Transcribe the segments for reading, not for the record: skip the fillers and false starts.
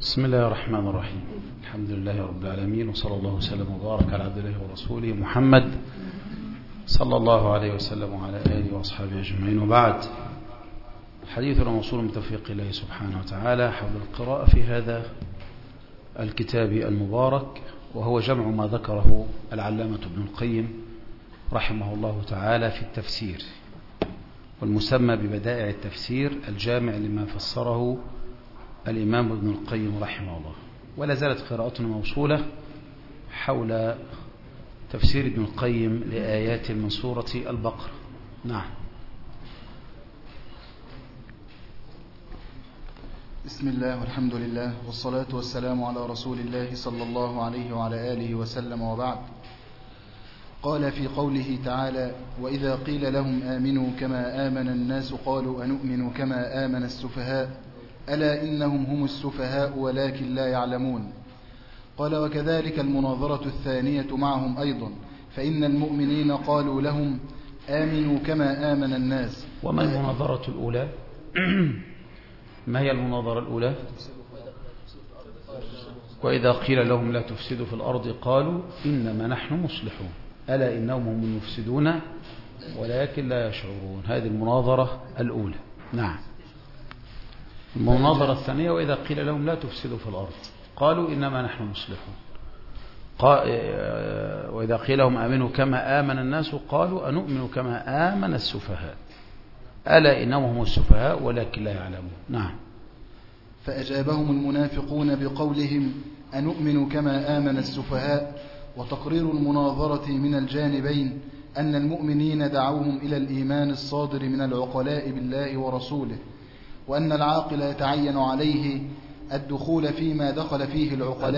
بسم الله الرحمن الرحيم. الحمد لله رب العالمين، وصلى الله وسلم وبارك على عبد الله ورسوله محمد صلى الله عليه وسلم وعلى آله وأصحابه أجمعين، وبعد. حديثنا موصول بتوفيق الله سبحانه وتعالى حول القراءة في هذا الكتاب المبارك، وهو جمع ما ذكره العلامة ابن القيم رحمه الله تعالى في التفسير، والمسمى ببدائع التفسير، الجامع لما فسره الإمام ابن القيم رحمه الله. ولا زالت قراءتنا موصولة حول تفسير ابن القيم لآيات من سورة البقرة. نعم. بسم الله والحمد لله والصلاة والسلام على رسول الله صلى الله عليه وعلى آله وسلم، وبعد. قال في قوله تعالى: وإذا قيل لهم آمنوا كما آمن الناس قالوا أنؤمن كما آمن السفهاء ألا إنهم هم السفهاء ولكن لا يعلمون. قال: وكذلك المناظرة الثانية معهم أيضا، فإن المؤمنين قالوا لهم آمنوا كما آمن الناس. وما المناظرة الأولى؟ ما هي المناظرة الأولى؟ وإذا قيل لهم لا تفسدوا في الأرض قالوا إنما نحن مصلحون ألا إنهم هم المفسدون ولكن لا يشعرون. هذه المناظرة الأولى. نعم. المناظرة الثانية: وإذا قيل لهم لا تفسدوا في الأرض قالوا إنما نحن مصلحون. وإذا قيل لهم آمنوا كما آمن الناس قالوا أنؤمن كما آمن السفهاء ألا إنهم هم السفهاء ولكن لا يعلمون. نعم. فأجابهم المنافقون بقولهم أنؤمن كما آمن السفهاء، وتقرير المناظرة من الجانبين أن المؤمنين دعوهم إلى الإيمان الصادر من العقلاء بالله ورسوله، وأن العاقل يتعين عليه الدخول فيما دخل فيه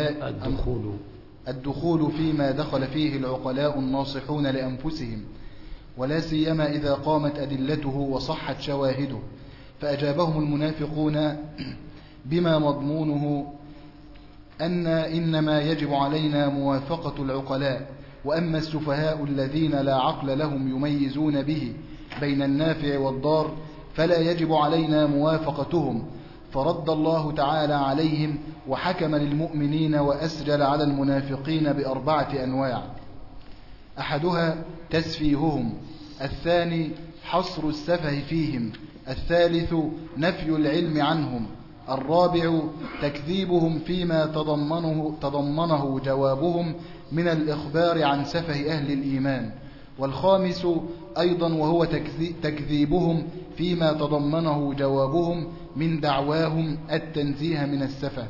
العقلاء الناصحون لأنفسهم، ولا سيما إذا قامت أدلته وصحت شواهده. فأجابهم المنافقون بما مضمونه أن إنما يجب علينا موافقة العقلاء، وأما السفهاء الذين لا عقل لهم يميزون به بين النافع والضار فلا يجب علينا موافقتهم. فرد الله تعالى عليهم وحكم للمؤمنين وأسجل على المنافقين بأربعة أنواع: أحدها تسفيههم، الثاني حصر السفه فيهم، الثالث نفي العلم عنهم، الرابع تكذيبهم فيما تضمنه جوابهم من الإخبار عن سفه أهل الإيمان، والخامس أيضا وهو تكذيبهم فيما تضمنه جوابهم من دعواهم التنزيه من السفه.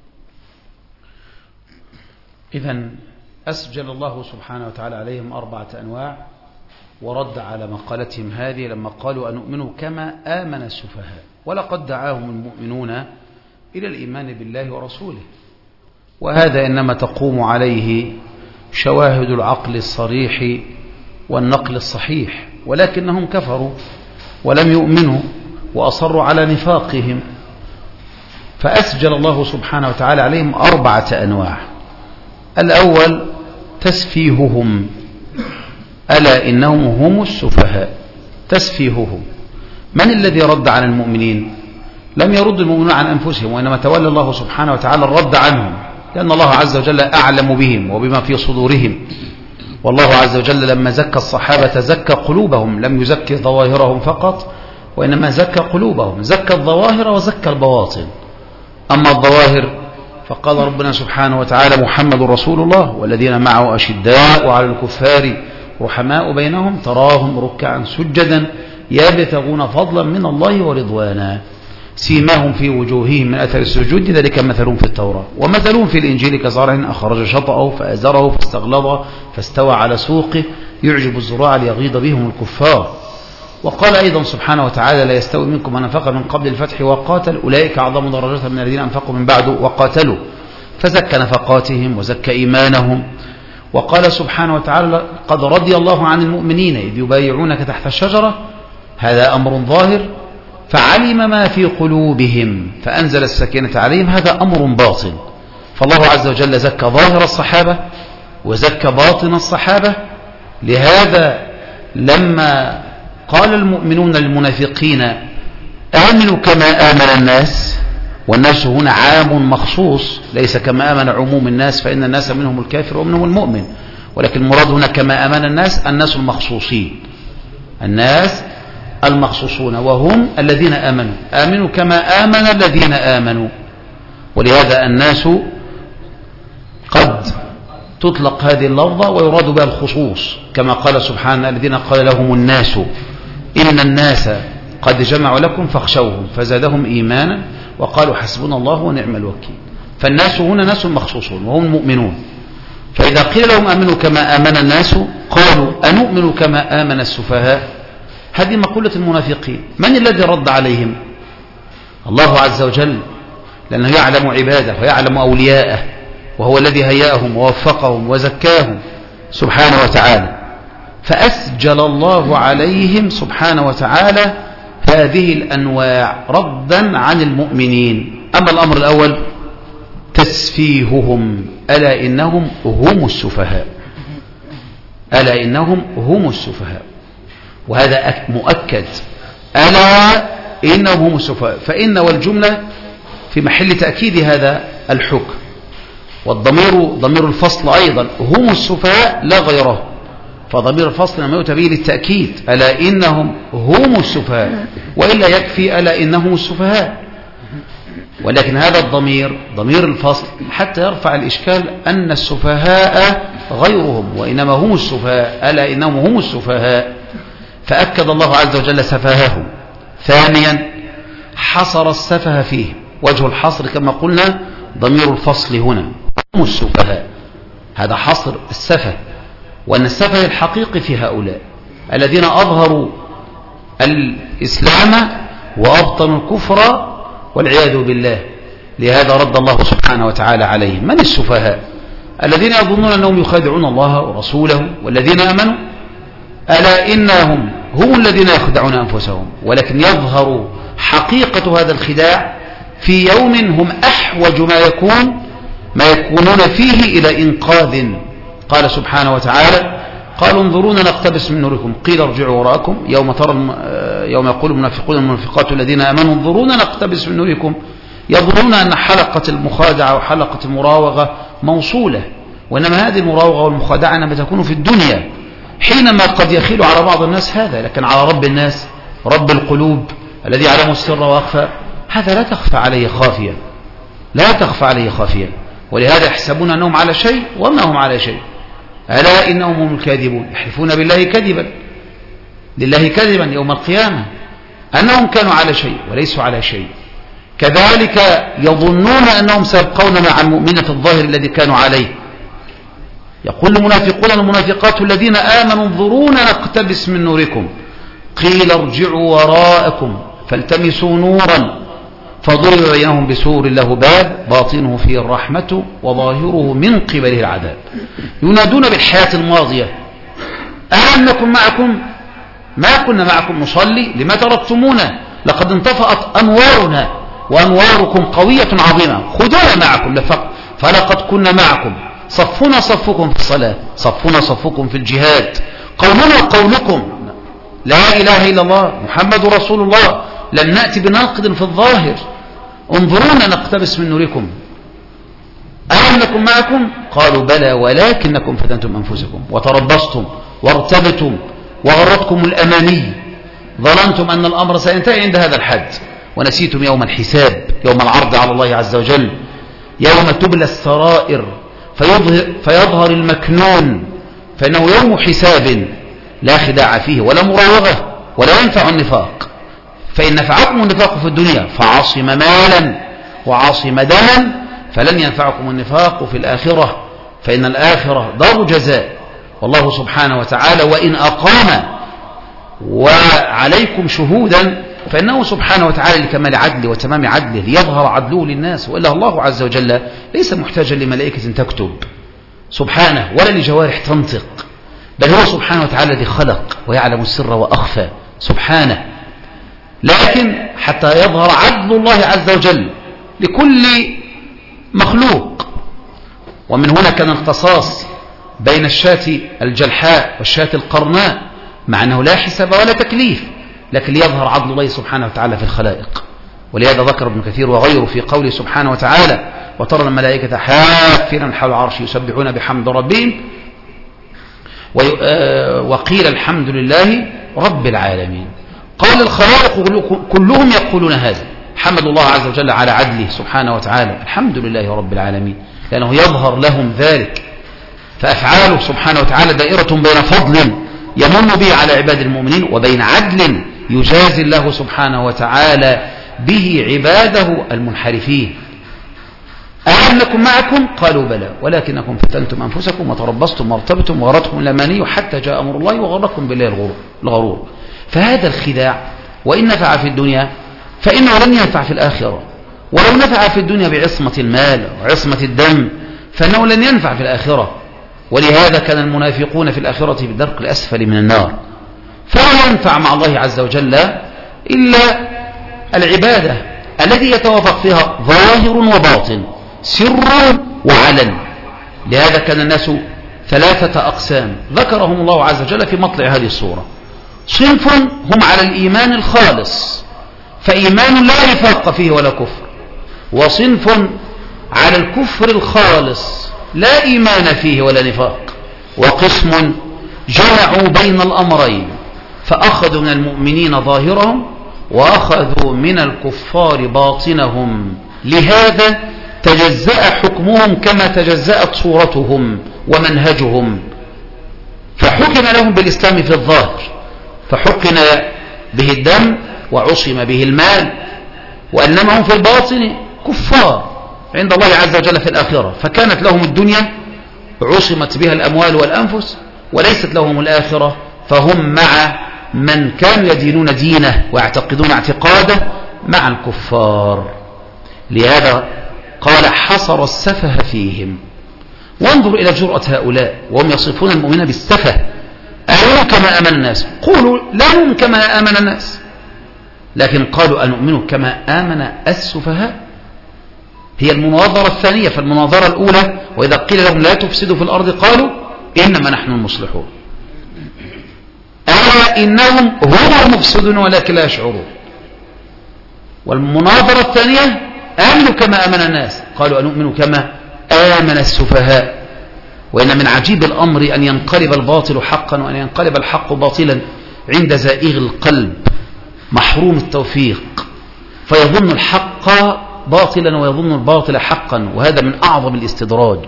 إذن أسجل الله سبحانه وتعالى عليهم أربعة أنواع، ورد على مقالتهم هذه لما قالوا أنؤمن كما آمن السفهاء. ولقد دعاهم المؤمنون إلى الإيمان بالله ورسوله، وهذا إنما تقوم عليه شواهد العقل الصريح والنقل الصحيح، ولكنهم كفروا ولم يؤمنوا وأصروا على نفاقهم، فأسجل الله سبحانه وتعالى عليهم أربعة أنواع. الأول تسفيههم ألا إنهم هم السفهاء. تسفيههم، من الذي رد على المؤمنين؟ لم يرد المؤمنون عن أنفسهم، وإنما تولى الله سبحانه وتعالى الرد عنهم، لأن الله عز وجل أعلم بهم وبما في صدورهم. والله عز وجل لما زكى الصحابة زكى قلوبهم، لم يزكي ظواهرهم فقط، وإنما زكى قلوبهم، زكى الظواهر وزكى البواطن. أما الظواهر فقال ربنا سبحانه وتعالى: محمد رسول الله والذين معه أشداء وعلى الكفار رحماء بينهم تراهم ركعا سجدا يبتغون فضلا من الله ورضوانا سيماهم في وجوههم من أثر السجود ذلك مثلهم في التوراة ومثلهم في الإنجيل كزرع أخرج شطأه فأزره فاستغلظ فاستوى على سوقه يعجب الزراع ليغيظ بهم الكفار. وقال أيضا سبحانه وتعالى: لا يستوي منكم من أنفق من قبل الفتح وقاتل أولئك أعظم درجة من الذين أنفقوا من بعد وقاتلوا، فزكى نفقاتهم وزكى إيمانهم. وقال سبحانه وتعالى: قد رضي الله عن المؤمنين إذ يبايعونك تحت الشجرة، هذا أمر ظاهر، فعلم ما في قلوبهم فأنزل السكينة عليهم، هذا أمر باطن. فالله عز وجل زكى ظاهر الصحابة وزكى باطن الصحابة. لهذا لما قال المؤمنون للمنافقين آمنوا كما آمن الناس والناس هنا عام مخصوص، ليس كما آمن عموم الناس، فإن الناس منهم الكافر ومنهم المؤمن، ولكن المراد هنا كما آمن الناس المخصوصين، الناس المخصوصون، وهم الذين آمنوا كما آمن الذين آمنوا. ولهذا الناس قد تطلق هذه اللفظة ويراد بها الخصوص، كما قال سبحانه: الذين قال لهم الناس إن الناس قد جمعوا لكم فاخشوهم فزادهم إيمانا وقالوا حسبنا الله ونعم الوكيل. فالناس هنا ناس مخصوصون وهم المؤمنون. فإذا قيل لهم آمنوا كما آمن الناس قالوا أنؤمن كما آمن السفهاء. هذه مقولة المنافقين. من الذي رد عليهم؟ الله عز وجل، لأنه يعلم عباده ويعلم أولياءه، وهو الذي هيأهم ووفقهم وزكاهم سبحانه وتعالى. فأسجل الله عليهم سبحانه وتعالى هذه الأنواع ردا عن المؤمنين. أما الأمر الأول تسفيههم، ألا إنهم هم السفهاء، ألا إنهم هم السفهاء، وهذا مؤكد، ألا إنهم هم السفهاء، فإن والجملة في محل تأكيد هذا الحكم، والضمير ضمير الفصل أيضا، هم السفهاء لا غيره، فضمير الفصل لما يؤتى به للتأكيد، ألا إنهم هم السفهاء، وإلا يكفي ألا إنهم السفهاء. ولكن هذا الضمير ضمير الفصل حتى يرفع الإشكال أن السفهاء غيرهم، وإنما هم السفهاء، ألا إنهم هم السفهاء، فأكد الله عز وجل سفهاهم. ثانيا حصر السفه فيه، وجه الحصر كما قلنا ضمير الفصل هنا، هم السفهاء، هذا حصر السفه، وأن السفه الحقيقي في هؤلاء الذين أظهروا الإسلام وأبطنوا الكفر والعياذ بالله. لهذا رد الله سبحانه وتعالى عليهم. من السفهاء؟ الذين يظنون أنهم يخادعون الله ورسوله والذين آمنوا، ألا إنهم هم الذين يخدعون أنفسهم، ولكن يظهر حقيقة هذا الخداع في يوم هم أحوج ما يكونون فيه إلى إنقاذ. قال سبحانه وتعالى: قالوا انظرونا نقتبس من نوركم قيل ارجعوا وراءكم يوم يقول المنافقون والمنافقات الذين آمنوا انظرونا نقتبس من نوركم، يظنون أن حلقة المخادعة وحلقة المراوغة موصولة، وإنما هذه المراوغة والمخادعة إنما تكون في الدنيا، حينما قد يخيل على بعض الناس هذا، لكن على رب الناس رب القلوب الذي يعلم السر وأخفى هذا لا تخفى عليه خافية، لا تخفى عليه خافية. ولهذا يحسبون أنهم على شيء وما هم على شيء، ألا إنهم هم الكاذبون، يحلفون بالله كذبا لله كذبا يوم القيامة أنهم كانوا على شيء وليسوا على شيء. كذلك يظنون أنهم سيبقون مع المؤمنة الظاهر الذي كانوا عليه. يقول المنافقون والمنافقات الذين آمنوا انظرونا نقتبس من نوركم قيل ارجعوا وراءكم فالتمسوا نورا فضرب بينهم بسور له باب باطنه فيه الرحمة وظاهره من قبله العذاب. ينادون بالحياة الماضية: ألم نكن معكم؟ ما كنا معكم نصلي، لما تركتمونا؟ لقد انطفأت أنوارنا وأنواركم قوية عظيمة، خذونا معكم فلقد كنا معكم، صفنا صفكم في الصلاة، صفنا صفكم في الجهاد، قولنا قولكم، لا إله إلا الله محمد رسول الله، لن نأتي بناقد في الظاهر، انظرونا نقتبس من نوركم ألم نكن معكم؟ قالوا بلى ولكنكم فتنتم أنفسكم وتربصتم وارتبتم وغرتكم الأماني، ظننتم أن الأمر سينتهي عند هذا الحد، ونسيتم يوم الحساب، يوم العرض على الله عز وجل، يوم تبلى السرائر فيظهر المكنون، فإنه يوم حساب لا خداع فيه ولا مراوغة ولا ينفع النفاق. فإن نفعكم النفاق في الدنيا فعاصم مالا وعاصم دما، فلن ينفعكم النفاق في الآخرة، فإن الآخرة دار جزاء. والله سبحانه وتعالى وإن أقام وعليكم شهودا فإنه سبحانه وتعالى لكمال عدله وتمام عدله ليظهر عدله للناس، وإلا الله عز وجل ليس محتاجا لملائكة تكتب سبحانه ولا لجوارح تنطق، بل هو سبحانه وتعالى الذي خلق ويعلم السر وأخفى سبحانه. لكن حتى يظهر عدل الله عز وجل لكل مخلوق. ومن هنا كان اختصاص بين الشاة الجلحاء والشاة القرناء، مع أنه لا حساب ولا تكليف، لكن ليظهر عدل الله سبحانه وتعالى في الخلائق. ولهذا ذكر ابن كثير وغيره في قوله سبحانه وتعالى وترى الملائكة حافين حول العرش يسبحون بحمد ربهم وقيل الحمد لله رب العالمين. قال الخلائق كلهم يقولون هذا، حمد الله عز وجل على عدله سبحانه وتعالى، الحمد لله رب العالمين، لأنه يظهر لهم ذلك. فأفعاله سبحانه وتعالى دائرة بين فضل يمن به على عباد المؤمنين وبين عدل يجازي الله سبحانه وتعالى به عباده المنحرفين. ألم نكن معكم؟ قالوا بلى ولكنكم فتنتم أنفسكم وتربصتم وارتبتم وغرتكم الأماني حتى جاء أمر الله وغركم بالله الغرور. فهذا الخداع وإن نفع في الدنيا فإنه لن ينفع في الآخرة، ولو نفع في الدنيا بعصمة المال وعصمة الدم فإنه لن ينفع في الآخرة. ولهذا كان المنافقون في الآخرة في الدرك الأسفل من النار. فلا ينفع مع الله عز وجل إلا العبادة التي يتوافق فيها ظاهر وباطن، سر وعلن. لهذا كان الناس ثلاثة أقسام ذكرهم الله عز وجل في مطلع هذه الصورة. صنف هم على الإيمان الخالص فإيمان لا نفاق فيه ولا كفر، وصنف على الكفر الخالص لا إيمان فيه ولا نفاق، وقسم جمعوا بين الأمرين فأخذوا من المؤمنين ظاهرهم وأخذوا من الكفار باطنهم. لهذا تجزأ حكمهم كما تجزأت صورتهم ومنهجهم، فحكم لهم بالإسلام في الظاهر فحقن به الدم وعصم به المال، وأنما هم في الباطن كفار عند الله عز وجل في الآخرة، فكانت لهم الدنيا عصمت بها الأموال والأنفس وليست لهم الآخرة، فهم مع من كانوا يدينون دينه ويعتقدون اعتقاده مع الكفار. لهذا قال حصر السفه فيهم. وانظر إلى جرأة هؤلاء وهم يصفون المؤمنين بالسفه. أنؤمن كما آمن الناس؟ قولوا لا نؤمن كما آمن الناس، لكن قالوا أنؤمن كما آمن السفهاء. هي المناظرة الثانية. فالمناظرة الأولى وإذا قيل لهم لا تفسدوا في الأرض قالوا إنما نحن المصلحون، ألا إنهم هم المفسدون ولكن لا يشعرون. والمناظرة الثانية آمنوا كما آمن الناس قالوا أنؤمن كما آمن السفهاء. وإن من عجيب الأمر أن ينقلب الباطل حقا وأن ينقلب الحق باطلا عند زائغ القلب محروم التوفيق، فيظن الحق باطلا ويظن الباطل حقا. وهذا من أعظم الاستدراج،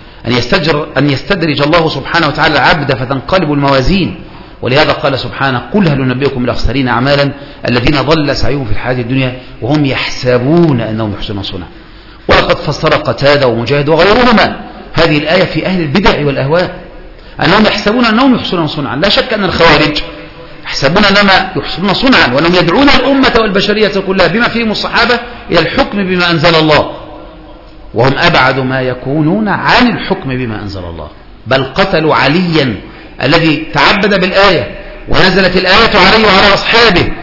أن يستدرج الله سبحانه وتعالى العبد فتنقلب الموازين. ولهذا قال سبحانه قل هل ننبئكم بالأخسرين أعمالا الذين ضل سعيهم في الحياة الدنيا وهم يحسبون أنهم يحسنون صنعا. ولقد فسر قتادة ومجاهد وغيرهما هذه الآية في أهل البدع والأهواء أنهم يحسبون أنهم يحسنون صنعا. لا شك أن الخوارج يحسبون أنما يحسنون صنعا، وأنهم يدعون الأمة والبشرية كلها بما فيهم الصحابة إلى الحكم بما أنزل الله، وهم أبعد ما يكونون عن الحكم بما أنزل الله. بل قتلوا عليا الذي تعبد بالآية ونزلت الآية عليه وعلى أصحابه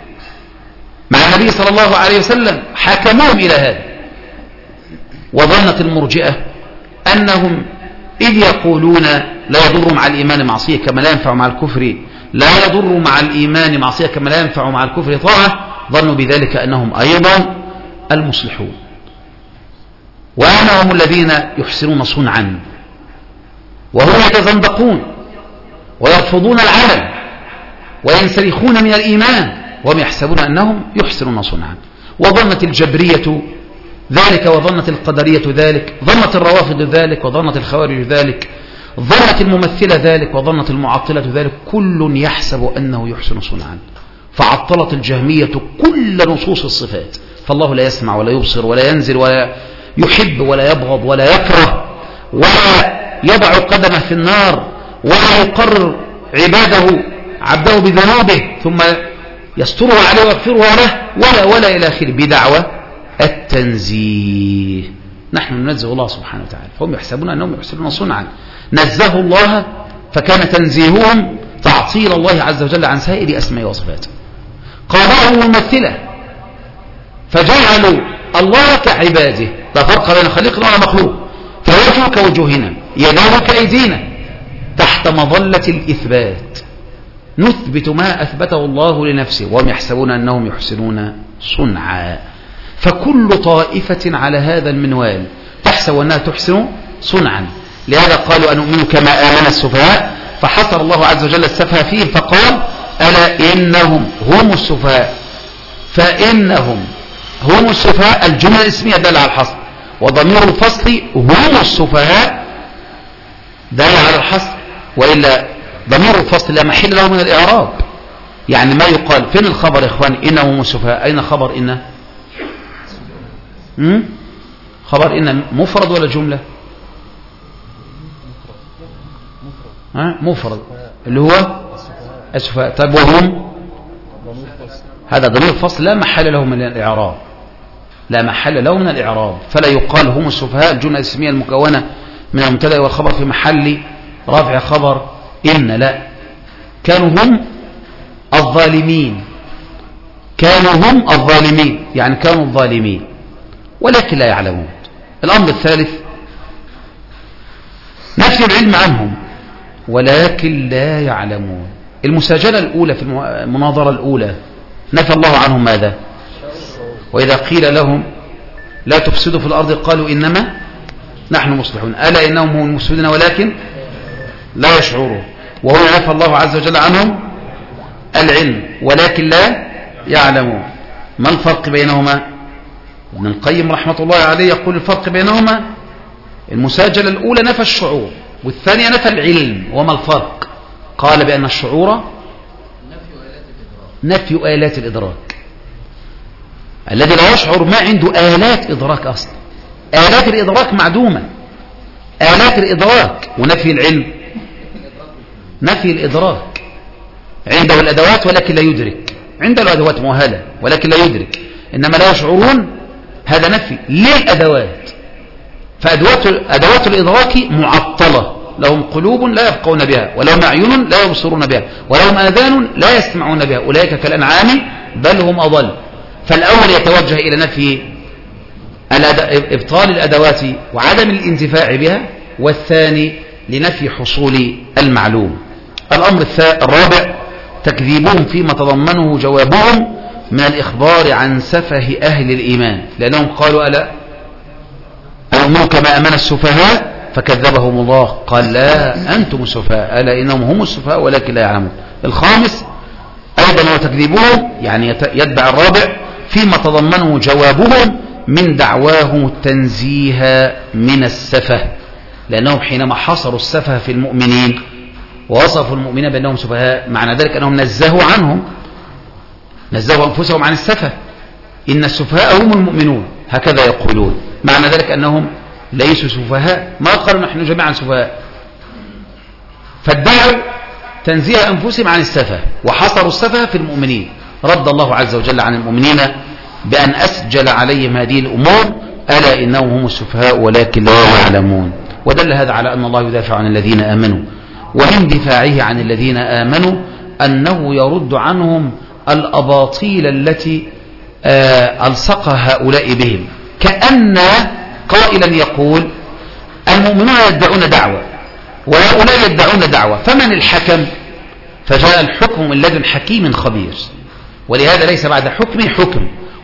مع النبي صلى الله عليه وسلم، حكموهم إلى هذا. وظنت المرجئة أنهم إذ يقولون لا يضر مع الإيمان معصية كما لا ينفع مع الكفر، لا يضر مع الإيمان معصية كما لا ينفع مع الكفر طاعة، ظنوا بذلك أنهم أيضا المصلحون، وأنهم الذين يحسنون صنعا، وهم يتزندقون ويرفضون العمل وينسلخون من الإيمان وهم يحسبون أنهم يحسنون صنعا. وظنت الجبرية ذلك وظنت القدرية ذلك، ظنت الروافض ذلك وظنت الخوارج ذلك، ظنت الممثلة ذلك وظنت المعطلة ذلك، كل يحسب أنه يحسن صنعا. فعطلت الجهمية كل نصوص الصفات، فالله لا يسمع ولا يبصر ولا ينزل ولا يحب ولا يبغض ولا يكره ولا يضع قدمه في النار ولا يقرر عبده بذنوبه ثم يسترها عليه ويغفرها له ولا إلى آخره، بدعوى التنزيه. نحن ننزه الله سبحانه وتعالى، فهم يحسبون أنهم يحسنون صنعا. نزه الله فكان تنزيههم تعطيل الله عز وجل عن سائر أسماء وصفاته. قالوا ممثلة فجعلوا الله كعباده، لا فرق بين خليق ولا مخلوق، فوجهه كوجوهنا يداه كأيدينا، تحت مظلة الإثبات نثبت ما أثبته الله لنفسه وهم يحسبون أنهم يحسنون صنعا. فكل طائفة على هذا المنوال تحسب أنها تحسن صنعا. لهذا قالوا أنؤمن كما آمن السفهاء، فحصر الله عز وجل السفهاء فيه فقال ألا إنهم هم السفهاء. فإنهم هم السفهاء الجملة الاسمية دل على الحصر، وضمير الفصل هم السفهاء دل على الحصر، وإلا ضمير الفصل لا محل له من الإعراب. يعني ما يقال فين الخبر يا إخوان؟ إنهم هم السفهاء، أين خبر إن؟ خبر إن مفرد ولا جملة؟ مفرد اللي هو السفهاء. طيب وهم؟ هذا ضمير الفصل لا محل له من الإعراب، لا محل له من الإعراب، فلا يقال هم السفهاء الجملة الاسمية المكونة من المبتدأ والخبر في محل رفع خبر إن. لا، كانوا هم الظالمين، كانوا هم الظالمين، يعني كانوا الظالمين ولكن لا يعلمون. الأمر الثالث نفي العلم عنهم ولكن لا يعلمون. المساجلة الأولى في المناظرة الأولى نفى الله عنهم ماذا؟ وإذا قيل لهم لا تفسدوا في الأرض قالوا إنما نحن مصلحون ألا إنهم هم المفسدون ولكن لا يشعرون. وهنا نفى الله عز وجل عنهم العلم ولكن لا يعلمون. ما الفرق بينهما؟ ابن القيم رحمة الله عليه يقول الفرق بينهما المساجلة الأولى نفى الشعور والثانية نفى العلم. وما الفرق؟ قال بأن الشعور نفي آلات الإدراك. الذي لا يشعر ما عنده آلات إدراك أصلا، آلات الإدراك معدومة، آلات الإدراك. ونفي العلم نفي الإدراك، عنده الأدوات ولكن لا يدرك، عنده الأدوات مؤهلة ولكن لا يدرك، إنما لا يشعرون. هذا نفي للأدوات. فأدوات الإدراك معطلة، لهم قلوب لا يفقهون بها، ولهم أعين لا يبصرون بها، ولهم آذان لا يسمعون بها، أولئك كالأنعام بل هم أضل. فالأول يتوجه إلى نفي إبطال الأدوات وعدم الانتفاع بها، والثاني لنفي حصول المعلوم. الأمر الرابع تكذيبهم فيما تضمنه جوابهم من الإخبار عن سفه أهل الإيمان، لأنهم قالوا ألا أؤمنوا كما أمن السفهاء فكذبهم الله قال لا أنتم السفهاء ألا إنهم هم السفهاء ولكن لا يعلمون. الخامس أيضا وتكذيبهم يعني يتبع الرابع فيما تضمنه جوابهم من دعواهم التنزيه من السفه، لأنهم حينما حصروا السفه في المؤمنين ووصفوا المؤمنين بأنهم سفهاء معنى ذلك أنهم نزهوا عنهم، نزهوا أنفسهم عن السفه. إن السفهاء هم المؤمنون هكذا يقولون، معنى ذلك أنهم ليسوا سفهاء، ما قالوا نحن جميعا سفهاء. فادعوا تنزيه أنفسهم عن السفه وحصروا السفه في المؤمنين. رد الله عز وجل عن المؤمنين بأن أسجل عليهم هذه الأمور ألا إنهم هم السفهاء ولكن لا يعلمون. ودل هذا على أن الله يدافع عن الذين آمنوا، ومن دفاعه عن الذين آمنوا أنه يرد عنهم الأباطيل التي ألصق هؤلاء بهم، كأن قائلا يقول المؤمنون يدعون دعوة وهؤلاء يدعون دعوة، فمن الحكم؟ فجاء الحكم من لدن حكيم خبير، ولهذا ليس بعد حكم حكم.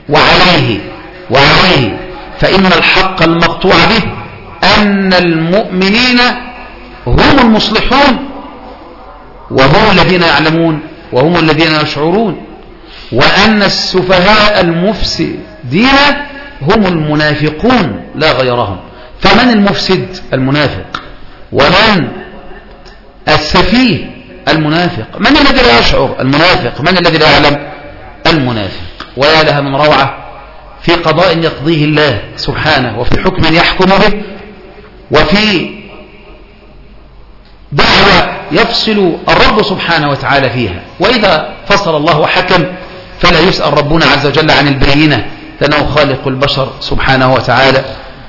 وعليه فإن الحق المقطوع به أن المؤمنين هم المصلحون وهم الذين يعلمون وهم الذين يشعرون، وأن السفهاء المفسدين هم المنافقون لا غيرهم. فمن المفسد؟ المنافق. ومن السفيه؟ المنافق. من الذي لا يشعر؟ المنافق. من الذي لا يعلم؟ المنافق. ويا لها من روعة في قضاء يقضيه الله سبحانه، وفي حكم يحكم به، وفي دعوة يفصل الرب سبحانه وتعالى فيها. وإذا فصل الله وحكم فلا يسأل ربنا عز وجل عن البينة، لأنه خالق البشر سبحانه وتعالى.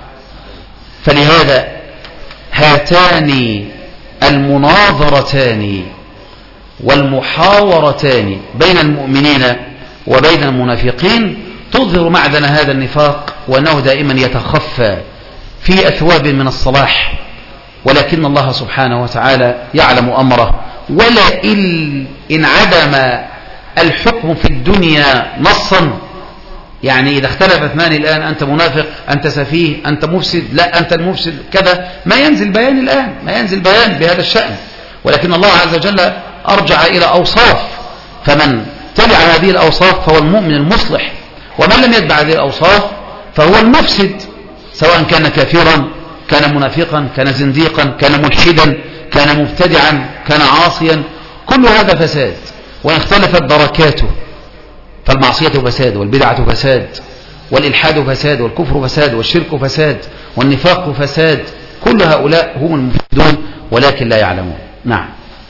فلهذا هاتان المناظرتان والمحاورتان بين المؤمنين وبين المنافقين تظهر معدن هذا النفاق، وأنه دائما يتخفى في أثواب من الصلاح، ولكن الله سبحانه وتعالى يعلم أمره. ولئن عدم الحكم في الدنيا نصا يعني إذا اختلف اثنان الآن أنت منافق، أنت سفيه، أنت مفسد، لا أنت المفسد كذا، ما ينزل بيان الآن، ما ينزل بيان بهذا الشأن. ولكن الله عز وجل أرجع إلى أوصاف، فمن تبع هذه الأوصاف فهو المؤمن المصلح، ومن لم يتبع هذه الأوصاف فهو المفسد، سواء كان كافرا، كان منافقا، كان زنديقا، كان ملحدا، كان مبتدعا، كان عاصيا، كل هذا فساد. وإن اختلفت دركاته، فالمعصية فساد، والبدعة فساد، والإلحاد فساد، والكفر فساد، والشرك فساد، والنفاق فساد، كل هؤلاء هم المفسدون ولكن لا يعلمون. نعم.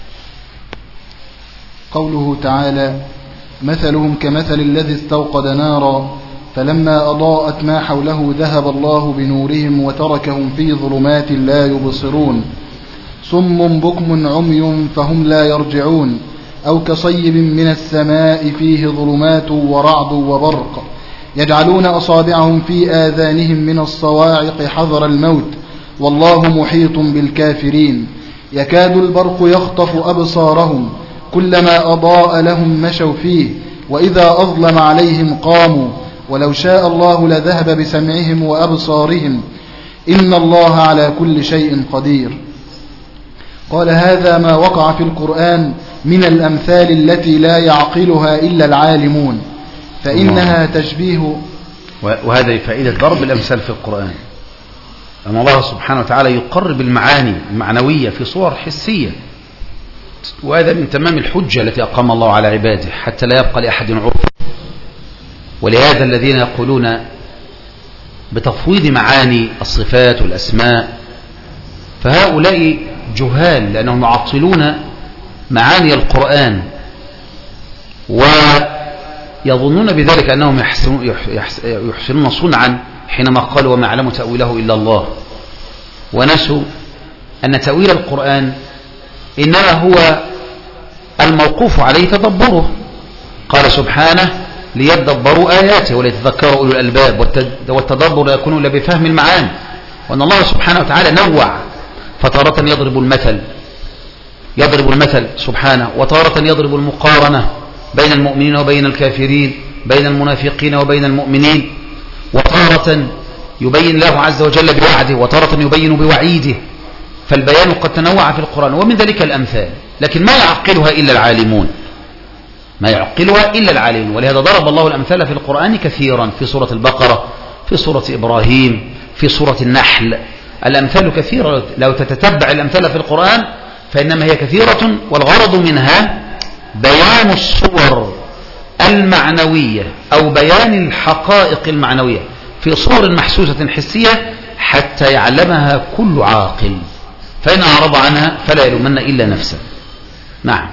قوله تعالى: مثلهم كمثل الذي استوقد نارا فلما أضاءت ما حوله ذهب الله بنورهم وتركهم في ظلمات لا يبصرون صم بكم عمي فهم لا يرجعون أو كصيب من السماء فيه ظلمات ورعد وبرق يجعلون أصابعهم في آذانهم من الصواعق حذر الموت والله محيط بالكافرين يكاد البرق يخطف أبصارهم كلما أضاء لهم مشوا فيه وإذا أظلم عليهم قاموا ولو شاء الله لذهب بسمعهم وأبصارهم إن الله على كل شيء قدير. قال: هذا ما وقع في القرآن من الأمثال التي لا يعقلها إلا العالمون فإنها تشبيه. وهذه فائدة ضرب الأمثال في القرآن، أن الله سبحانه وتعالى يقرب المعاني المعنوية في صور حسية، وهذا من تمام الحجة التي أقام الله على عباده حتى لا يبقى لأحد عذر. ولهذا الذين يقولون بتفويض معاني الصفات والأسماء فهؤلاء جهال، لأنهم يعطلون معاني القرآن ويظنون بذلك أنهم يحسنون صنعا حينما قالوا وما يعلم تأويله إلا الله، ونسوا أن تأويل القرآن إنما هو الموقوف عليه تدبره. قال سبحانه: ليدبروا آياته وليتذكروا أولو الألباب، والتدبر لا يكون إلا بفهم المعاني. وأن الله سبحانه وتعالى نوع، فتارة يضرب المثل سبحانه، وتارة يضرب المقارنة بين المؤمنين وبين الكافرين، بين المنافقين وبين المؤمنين، وتارة يبين الله عز وجل بوعده، وتارة يبين بوعيده. فالبيان قد تنوع في القرآن، ومن ذلك الأمثال، لكن ما يعقلها إلا العالمون، ما يعقلها إلا العالمون. ولهذا ضرب الله الأمثال في القرآن كثيرا، في سورة البقرة، في سورة إبراهيم، في سورة النحل. الأمثال كثيرة، لو تتتبع الأمثال في القرآن فإنما هي كثيرة، والغرض منها بيان الصور المعنوية أو بيان الحقائق المعنوية في صور محسوسة حسية حتى يعلمها كل عاقل، فإن أعرض عنها فلا يلومن إلا نفسه. نعم.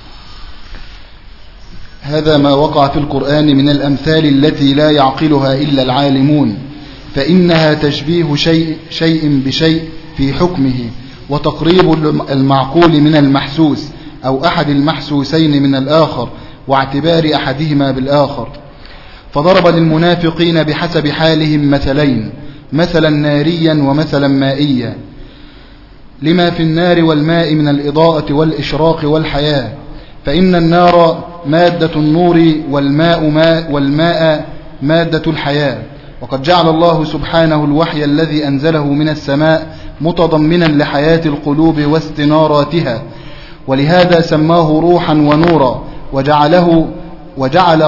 هذا ما وقع في القرآن من الأمثال التي لا يعقلها إلا العالمون فإنها تشبيه شيء بشيء في حكمه، وتقريب المعقول من المحسوس أو أحد المحسوسين من الآخر، واعتبار أحدهما بالآخر. فضرب للمنافقين بحسب حالهم مثلين، مثلا ناريا ومثلا مائيا، لما في النار والماء من الإضاءة والإشراق والحياة، فإن النار مادة النور والماء مادة الحياة. وقد جعل الله سبحانه الوحي الذي أنزله من السماء متضمنا لحياة القلوب واستناراتها، ولهذا سماه روحا ونورا، وجعل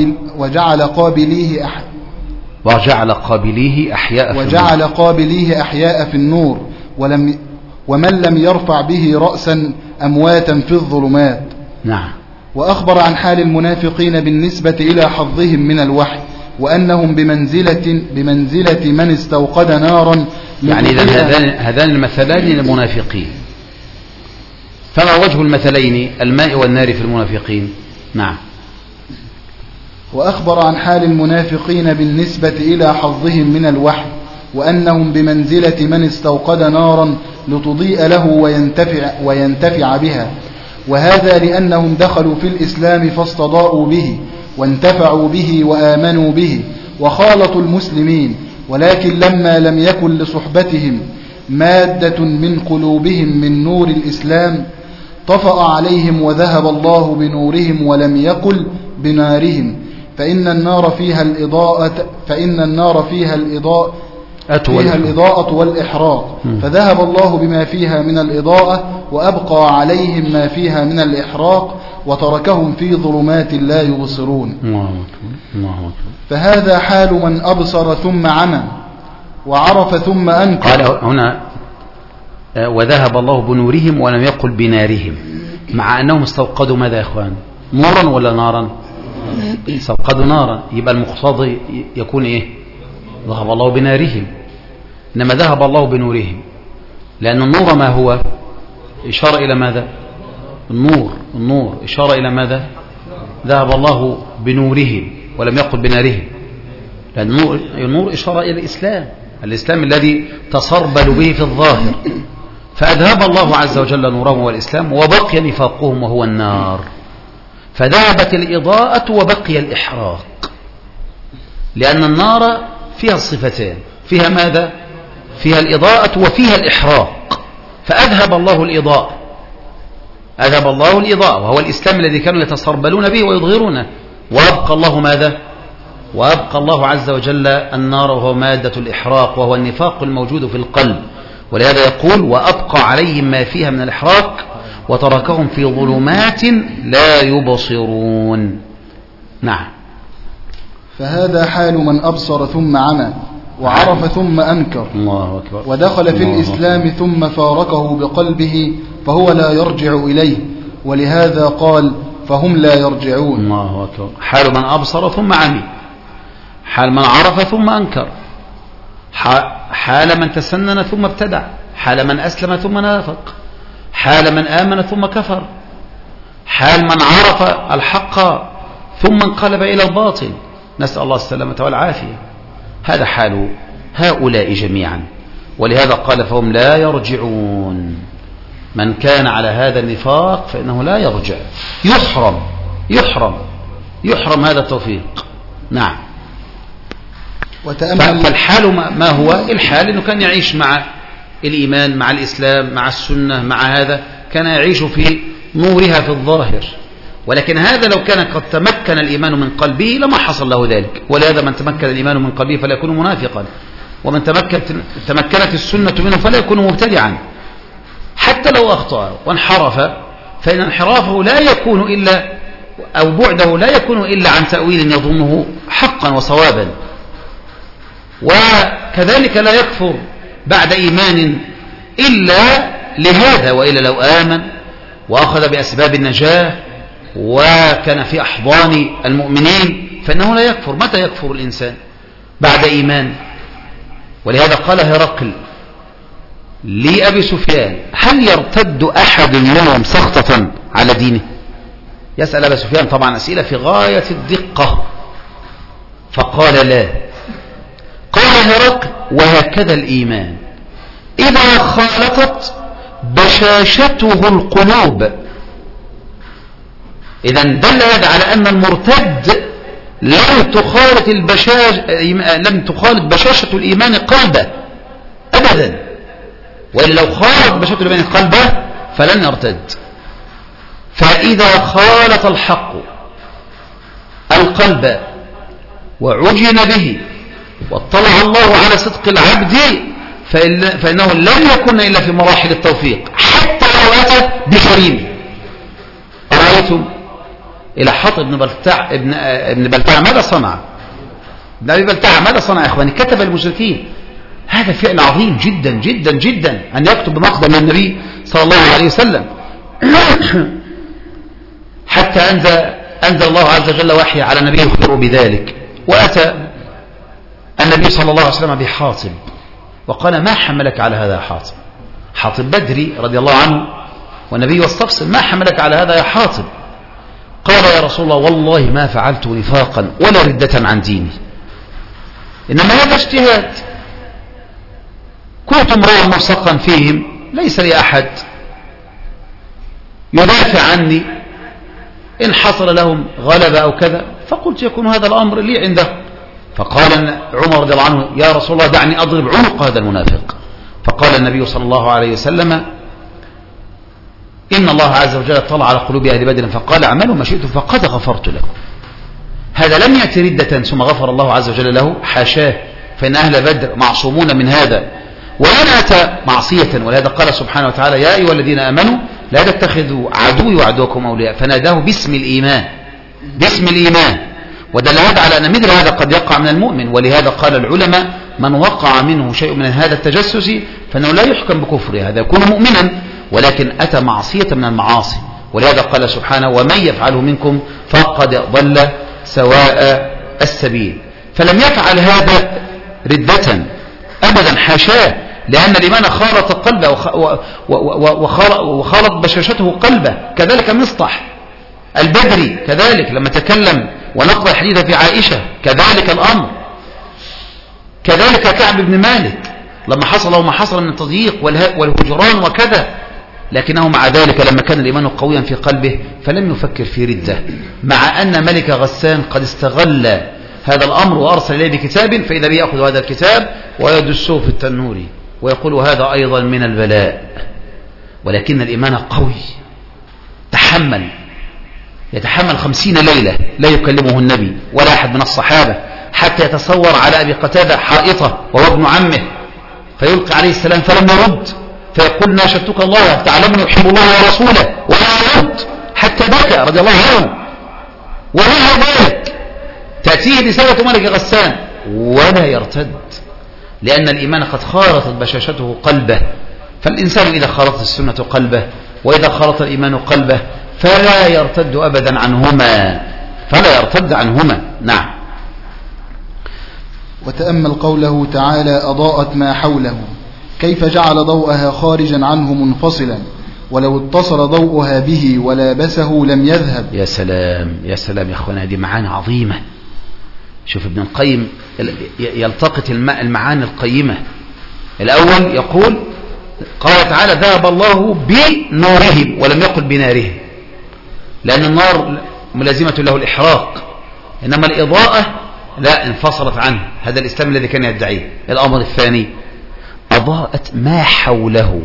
قابليه أحياء في النور، ومن لم يرفع به رأسا أمواتا في الظلمات. نعم. وأخبر عن حال المنافقين بالنسبة إلى حظهم من الوحي، وأنهم بمنزلة من استوقد نارا. يعني هذان المثلان للمنافقين، فما وجه المثلين الماء والنار في المنافقين؟ نعم. وأخبر عن حال المنافقين بالنسبة إلى حظهم من الوحي، وأنهم بمنزلة من استوقد نارا لتضيء له وينتفع بها، وهذا لأنهم دخلوا في الإسلام فاستضاءوا به وانتفعوا به وآمنوا به وخالطوا المسلمين، ولكن لما لم يكن لصحبتهم مادة من قلوبهم من نور الإسلام طفأ عليهم وذهب الله بنورهم ولم يقل بنارهم، فإن النار فيها الإضاءة والإحراق، فذهب الله بما فيها من الإضاءة وأبقى عليهم ما فيها من الإحراق وتركهم في ظلمات لا يبصرون. فهذا حال من أبصر ثم عمى وعرف ثم أنكر. قال هنا وذهب الله بنورهم ولم يقل بنارهم، مع أنهم استوقدوا ماذا يا أخوان؟ نورا ولا نارا؟ استوقدوا نارا، يبقى المقتضى يكون إيه؟ ذهب الله بنارهم، إنما ذهب الله بنورهم، لأن النور ما هو؟ إشارة إلى ماذا؟ النور إشارة إلى ماذا؟ ذهب الله بنورهم ولم يقل بنارهم، لأن النور إشارة إلى الإسلام الذي تصربل به في الظاهر، فأذهب الله عز وجل نورهم والإسلام وبقي نفاقهم وهو النار، فذهبت الإضاءة وبقي الإحراق، لأن النار فيها الصفتان، فيها ماذا؟ فيها الإضاءة وفيها الإحراق، فأذهب الله الإضاءة، وهو الإسلام الذي كانوا يتصربلون به ويظهرونه، وأبقى الله ماذا؟ وأبقى الله عز وجل النار وهو مادة الإحراق وهو النفاق الموجود في القلب، ولهذا يقول وأبقى عليهم ما فيها من الإحراق وتركهم في ظلمات لا يبصرون. نعم. فهذا حال من أبصر ثم عمى وعرف ثم أنكر، الله أكبر، ودخل في الإسلام ثم فارقه بقلبه فهو لا يرجع إليه، ولهذا قال فهم لا يرجعون. الله أكبر. حال من أبصر ثم عمي، حال من عرف ثم أنكر، حال من تسنن ثم ابتدع، حال من أسلم ثم نافق، حال من آمن ثم كفر، حال من عرف الحق ثم انقلب إلى الباطل، نسأل الله السلامة والعافية. هذا حال هؤلاء جميعا، ولهذا قال فهم لا يرجعون. من كان على هذا النفاق فإنه لا يرجع، يحرم هذا التوفيق. نعم. فالحال ما هو الحال؟ أنه كان يعيش مع الإيمان، مع الإسلام، مع السنة، مع هذا كان يعيش في نورها في الظاهر، ولكن هذا لو كان قد تمكن الإيمان من قلبه لما حصل له ذلك، ولهذا من تمكن الإيمان من قلبه فلا يكون منافقا، ومن تمكنت السنة منه فلا يكون مبتدعا، حتى لو أخطأ وانحرف، فإن انحرافه لا يكون إلا أو بعده لا يكون إلا عن تأويل يظنه حقا وصوابا، وكذلك لا يكفر بعد إيمان إلا لهذا، وإلا لو آمن وأخذ بأسباب النجاة وكان في أحضان المؤمنين فإنه لا يكفر. متى يكفر الإنسان؟ بعد إيمان. ولهذا قال هرقل لأبي سفيان هل يرتد أحد منهم سخطة على دينه؟ يسأل أبي سفيان طبعا أسئلة في غاية الدقة، فقال لا. قال هرقل وهكذا الإيمان إذا خالطت بشاشته القلوب. إذن دل هذا على أن المرتد لم تخالط بشاشة الإيمان قلبه أبدا، وإلا لو خالط بشاشة الإيمان قلبه فلن يرتد. فإذا خالط الحق القلب وعجن به واطلع الله على صدق العبد فإنه لن يكون إلا في مراحل التوفيق حتى لو أتى بجريمه. أرأيتم إلى حاطب ابن بلتع ماذا صنع؟ ابن أبي بلتع ماذا صنع يا إخواني؟ كتب المشركين. هذا فعل عظيم جدا جدا جدا أن يكتب بمقدم النبي صلى الله عليه وسلم حتى أنزل الله عز وجل وحي على النبي يخبره بذلك. وأتى النبي صلى الله عليه وسلم بحاطب وقال ما حملك على هذا يا حاطب؟ حاطب بدري رضي الله عنه، والنبي يستفسر ما حملك على هذا يا حاطب؟ قال يا رسول الله والله ما فعلت نفاقا ولا ردة عن ديني، إنما هذا اجتهاد، كنت امرأ ملصقا فيهم ليس لي أحد يدافع عني إن حصل لهم غلبة أو كذا، فقلت يكون هذا الأمر لي عنده. فقال عمر رضي الله عنه يا رسول الله دعني أضرب عنق هذا المنافق. فقال النبي صلى الله عليه وسلم إن الله عز وجل اطلع على قلوب أهل بدر فقال اعملوا ما شئتم فقد غفرت لكم. هذا لم يأتي ردة ثم غفر الله عز وجل له، حاشاه، فإن أهل بدر معصومون من هذا. وأنا أتى معصية، ولهذا قال سبحانه وتعالى يا أيها الذين آمنوا لا تتخذوا عدوي وعدوكم أولياء، فناداه باسم الإيمان، باسم الإيمان، ودل هذا على أن مثل هذا قد يقع من المؤمن. ولهذا قال العلماء من وقع منه شيء من هذا التجسس فإنه لا يحكم بكفره، هذا يكون مؤمنا ولكن أتى معصية من المعاصي. ولهذا قال سبحانه ومن يفعله منكم فقد ضل سواء السبيل. فلم يفعل هذا ردة أبدا، حاشاه، لأن الإيمان خالط قلبه وخالط بشاشته قلبه. كذلك مصطح البدري كذلك لما تكلم ونقض الحديث في عائشة كذلك الأمر. كذلك كعب بن مالك لما حصل وما حصل من التضييق والهجران وكذا، لكنه مع ذلك لما كان الإيمان قويا في قلبه فلم يفكر في ردة، مع أن ملك غسان قد استغل هذا الأمر وأرسل إليه بكتاب، فإذا به يأخذ هذا الكتاب ويدسه في التنور ويقول هذا أيضا من البلاء. ولكن الإيمان قوي، يتحمل 50 ليلة لا يكلمه النبي ولا أحد من الصحابة، حتى يتصور على أبي قتادة حائطة وهو ابن عمه، فيلقي عليه السلام فلم يرد، فيقول ناشدتك الله تعلمني يحب الله ورسوله ولا يرد، حتى بكى رضي الله عنه. ومع ذلك تأتيه رسالة ملك غسان ولا يرتد، لأن الإيمان قد خالطت بشاشته قلبه. فالإنسان إذا خالطت السنة قلبه وإذا خالط الإيمان قلبه فلا يرتد أبدا عنهما، فلا يرتد عنهما. نعم. وتأمل قوله تعالى أضاءت ما حوله، كيف جعل ضوءها خارجا عنه منفصلا، ولو اتصل ضوءها به ولابسه لم يذهب. يا سلام يا سلام يا أخوانا، هذه معاني عظيمة. شوف ابن القيم يلتقط المعاني القيمة. الأول يقول قال تعالى ذهب الله بنورهم، ولم يقل بنارهم، لأن النار ملازمة له الإحراق، إنما الإضاءة لا انفصلت عنه. هذا الإسلام الذي كان يدعيه. الأمر الثاني أضاءت ما حوله،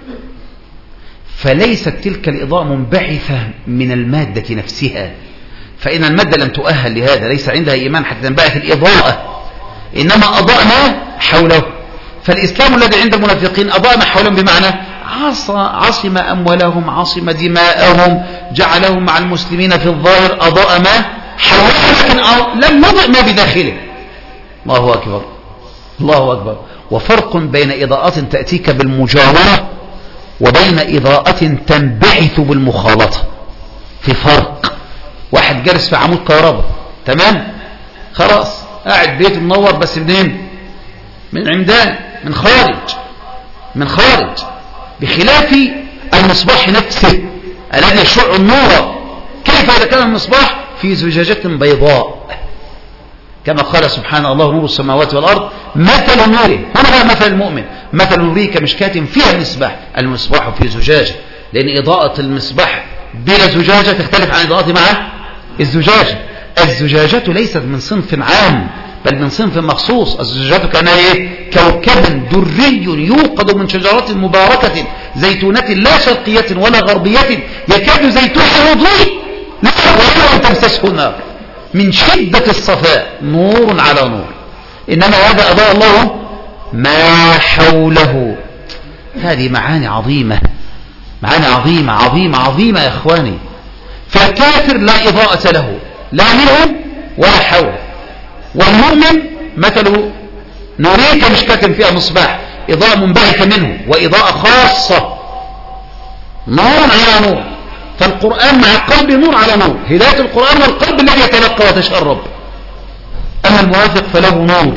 فليست تلك الإضاءة منبعثة من المادة نفسها، فإن المادة لم تؤهل لهذا، ليس عندها إيمان حتى تنبعث الإضاءة، إنما أضاء ما حوله. فالإسلام الذي عند المنافقين أضاء ما حولهم، بمعنى عصم أموالهم، عصم دماءهم، جعلهم مع المسلمين في الظاهر، أضاء ما حولهم، لكن لم يضع ما بداخله. الله أكبر الله أكبر. وفرق بين إضاءات تأتيك بالمجاورة وبين إضاءة تنبعث بالمخالطة. في فرق. واحد جالس في عمود كهرباء، تمام، خلاص قاعد بيته منور، بس منين؟ من عمدان، من خارج، بخلاف المصباح نفسه الذي يشع النور. كيف إذا كان المصباح في زجاجة بيضاء، كما قال سبحانه الله نور السماوات والأرض مثل نوره. هنا بقى مثل المؤمن، مثل نوره كمشكاة فيها المصباح، المصباح في زجاجة، لأن إضاءة المصباح بلا زجاجة تختلف عن إضاءة مع الزجاجة. الزجاجة ليست من صنف عام بل من صنف مخصوص. الزجاجة كانها ايه؟ كوكب دري يوقد من شجرة مباركة زيتونة لا شرقية ولا غربية يكاد زيتها يضيء لا تمسسه النار، من شدة الصفاء، نور على نور. إنما هذا أضاء الله ما حوله. هذه معاني عظيمة، معاني عظيمة عظيمة عظيمة يا إخواني. فالكافر لا إضاءة له لا منهم ولا حوله، والمؤمن مثله نوريه كمشكاة فيها مصباح، إضاءة منبعثة منه وإضاءة خاصة، نور على نور. فالقرآن مع القلب نور على نور، هداية القرآن والقلب الذي يتلقى وتشرب. أما المنافق فله نور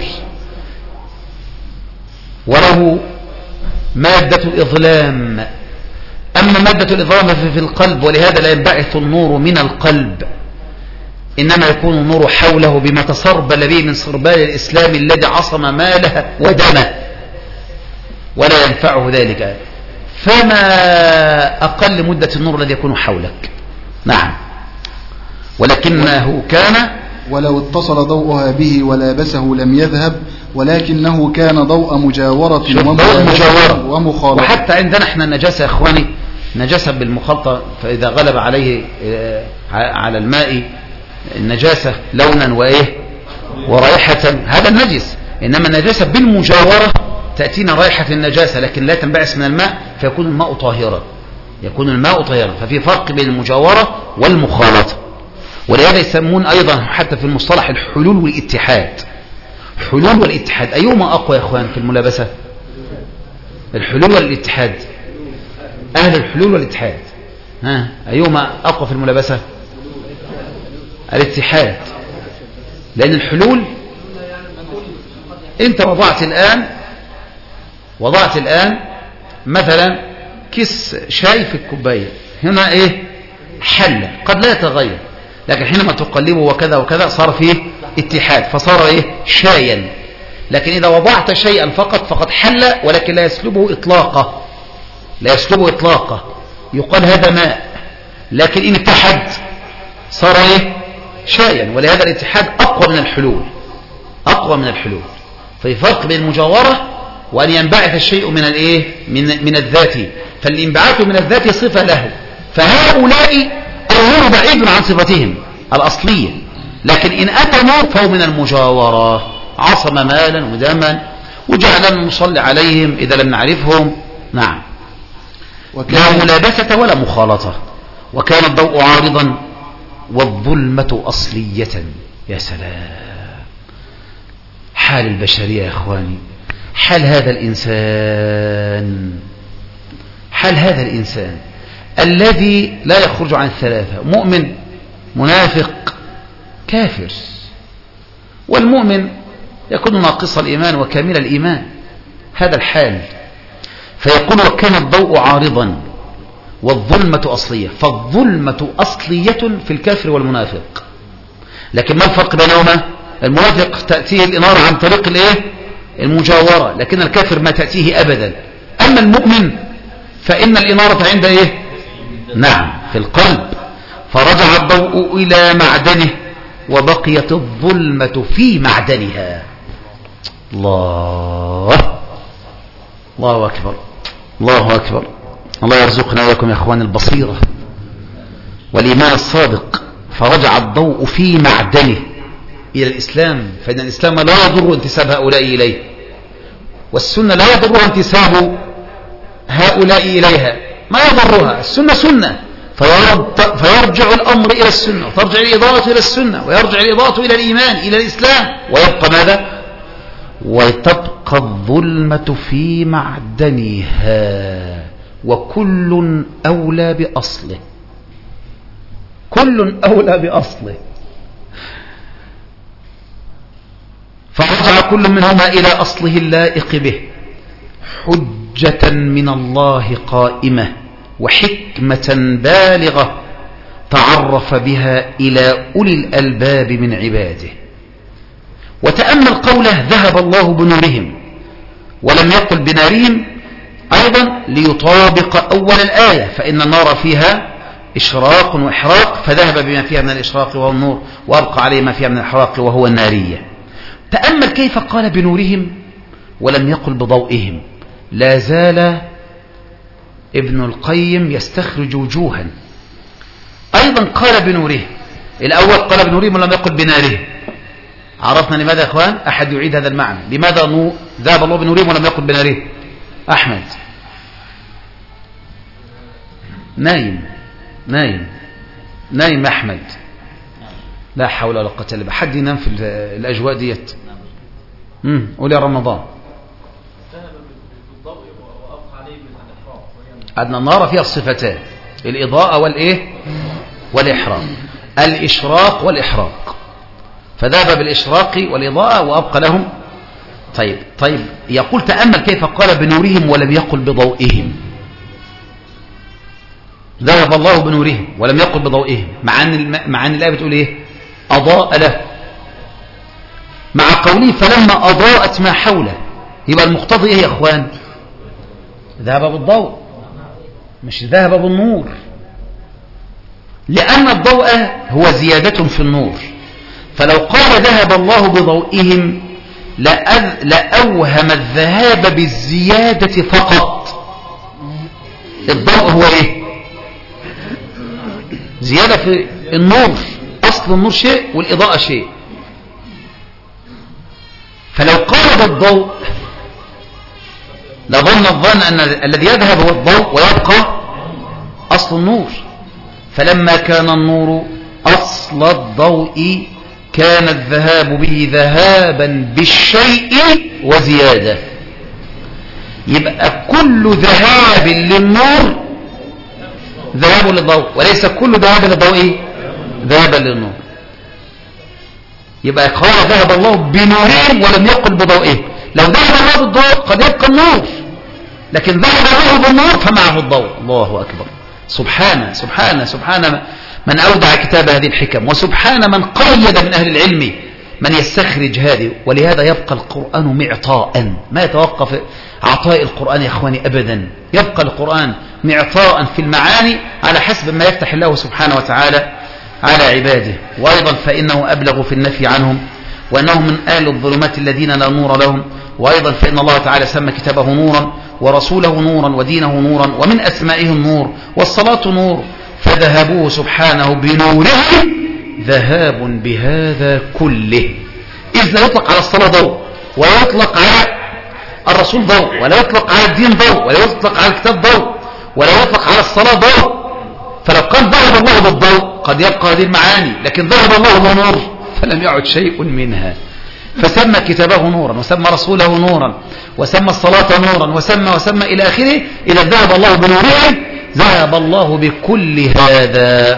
وله مادة الإظلام. أما مادة الإظلام في القلب، ولهذا لا ينبعث النور من القلب، إنما يكون النور حوله بما تسربل به من سربال الإسلام الذي عصم ماله ودمه، ولا ينفعه ذلك. فما أقل مدة النور الذي يكون حولك. نعم. ولكنه كان ولو اتصل ضوءها به ولابسه لم يذهب، ولكنه كان ضوء مجاورة ومخالطة. وحتى عندنا احنا النجاسة يا اخواني، نجاسة بالمخالطة، فإذا غلب عليه على الماء النجاسة لونا وإيه ورائحة، هذا النجس. إنما النجاسة بالمجاورة تأتينا رائحة النجاسة لكن لا تنبعث من الماء فيكون الماء طاهرا، يكون الماء طاهرا. ففي فرق بين المجاورة والمخالطة. ولهذا يسمون أيضا حتى في المصطلح الحلول والاتحاد. حلول والاتحاد أيهما أقوى يا أخوان في الملابسة؟ الحلول والاتحاد. أهل الحلول والاتحاد أيهما أقوى في الملابسة؟ الاتحاد. لأن الحلول أنت وضعت الآن مثلا كيس شاي في الكوباية، هنا إيه حل قد لا يتغير، لكن حينما تقلبه وكذا وكذا صار فيه اتحاد فصار إيه شايا. لكن إذا وضعت شيئا فقد حل ولكن لا يسلبه إطلاقه يقال هذا ماء، لكن إن اتحد صار إيه شايا. ولهذا الاتحاد أقوى من الحلول. في فرق بين المجاورة وأن ينبعث الشيء من الإيه من الذات. فالانبعاث من الذات صفة له، فهؤلاء النور بعيد عن صفتهم الأصلية، لكن إن أتى نور فهو من المجاورة، عصم مالا ودما وجعلنا نصلي عليهم إذا لم نعرفهم. نعم. لا ملابسة ولا مخالطة. وكان الضوء عارضا والظلمة أصلية. يا سلام، حال البشرية يا أخواني، حال هذا الإنسان الذي لا يخرج عن الثلاثة: مؤمن، منافق، كافر. والمؤمن يكون ناقص الإيمان وكامل الإيمان، هذا الحال. فيقول وكان الضوء عارضا والظلمة أصلية. فالظلمة أصلية في الكافر والمنافق، لكن ما الفرق بينهما؟ المنافق تأتيه الإنارة عن طريق المجاورة، لكن الكافر ما تأتيه أبدا. أما المؤمن فإن الإنارة عند إيه؟ نعم، في القلب. فرجع الضوء إلى معدنه وبقيت الظلمة في معدنها. الله أكبر، الله أكبر. الله يرزقنا وياكم يا أخوان البصيرة والإيمان الصادق. فرجع الضوء في معدنه إلى الإسلام، فإن الإسلام لا يضر انتساب هؤلاء إليه، والسنة لا يضرها انتساب هؤلاء إليها، ما يضرها. السنة سنة، فيرجع الأمر إلى السنة، وترجع الإضاءة إلى السنة، ويرجع الإضاءة إلى الإيمان إلى الإسلام، ويبقى ماذا؟ وتبقى الظلمة في معدنها. وكل أولى بأصله، كل أولى بأصله. فرجع كل منهما إلى أصله اللائق به، حجة من الله قائمة وحكمة بالغة تعرف بها إلى أولي الألباب من عباده. وتأمل قوله ذهب الله بنورهم، ولم يقل بنارهم أيضا ليطابق أول الآية، فإن النار فيها إشراق وإحراق، فذهب بما فيها من الإشراق وهو النور، وأبقى عليه ما فيها من الإحراق وهو النارية. تأمل كيف قال بنورهم ولم يقل بضوئهم. لا زال ابن القيم يستخرج وجوها. أيضا قال بنورهم، الأول قال بنورهم ولم يقل بنارهم. عرفنا لماذا يا أخوان؟ أحد يعيد هذا المعنى؟ لماذا ذهب الله بنورهم ولم يقل بنارهم؟ أحمد نايم أحمد، لا حول ولا قوة إلا بالله. حد ينام في الأجواء ديت؟ قول يا رمضان. أن النار فيها الصفتان: الإضاءة والإحراق. الإشراق والإحراق، فذهب بالإشراق والإضاءة وأبقى لهم. طيب يقول تأمل كيف قال بنورهم ولم يقل بضوئهم. ذهب الله بنورهم ولم يقل بضوئهم، مع أن الآية بتقول إيه؟ أضاء له، مع قوله فلما أضاءت ما حوله. يبقى المقتضي إيه يا أخوان؟ ذهب بالضوء، مش ذهب بالنور، لأن الضوء هو زيادة في النور. فلو قال ذهب الله بضوئهم لأوهم الذهاب بالزيادة فقط. الضوء هو إيه؟ زيادة في النور أصلا. أصل النور شيء والإضاءة شيء. فلو قال بالضوء لظن الظن أن الذي يذهب هو الضوء ويبقى أصل النور. فلما كان النور أصل الضوء كان الذهاب به ذهابا بالشيء وزيادة. يبقى كل ذهاب للنور ذهاب للضوء، وليس كل ذهاب للضوء ذهابا للنور. يبقى قال ذهب الله بنورهم ولم يقل بضوئه. لو ذهب الله بالضوء قد يبقى النور، لكن ذهب الله بالنور فمعه الضوء. الله أكبر. سبحان من أودع كتاب هذه الحكم، وسبحان من قيد من أهل العلم من يستخرج هذه. ولهذا يبقى القرآن معطاء، ما يتوقف عطاء القرآن يا أخواني أبدا. يبقى القرآن معطاء في المعاني على حسب ما يفتح الله سبحانه وتعالى على عباده. وأيضا فإنه أبلغ في النفي عنهم، وأنهم من أهل الظلمات الذين لا نور لهم. وأيضا فإن الله تعالى سمى كتابه نورا ورسوله نورا ودينه نورا، ومن أسمائه النور، والصلاة نور. فذهبوه سبحانه بنوره ذهاب بهذا كله. إذ لا يطلق على الصلاة ضوء، ولا يطلق على الرسول ضوء، ولا يطلق على الدين ضوء، ولا يطلق على الكتاب ضوء، ولا يطلق على الصلاة ضوء. فلو قال ذهب الله بالضوء قد يبقى هذه المعاني، لكن ذهب الله بالنور فلم يعد شيء منها. فسمى كتابه نورا، وسمى رسوله نورا، وسمى الصلاة نورا، وسمى إلى آخره. إذا ذهب الله بنوره ذهب الله بكل هذا.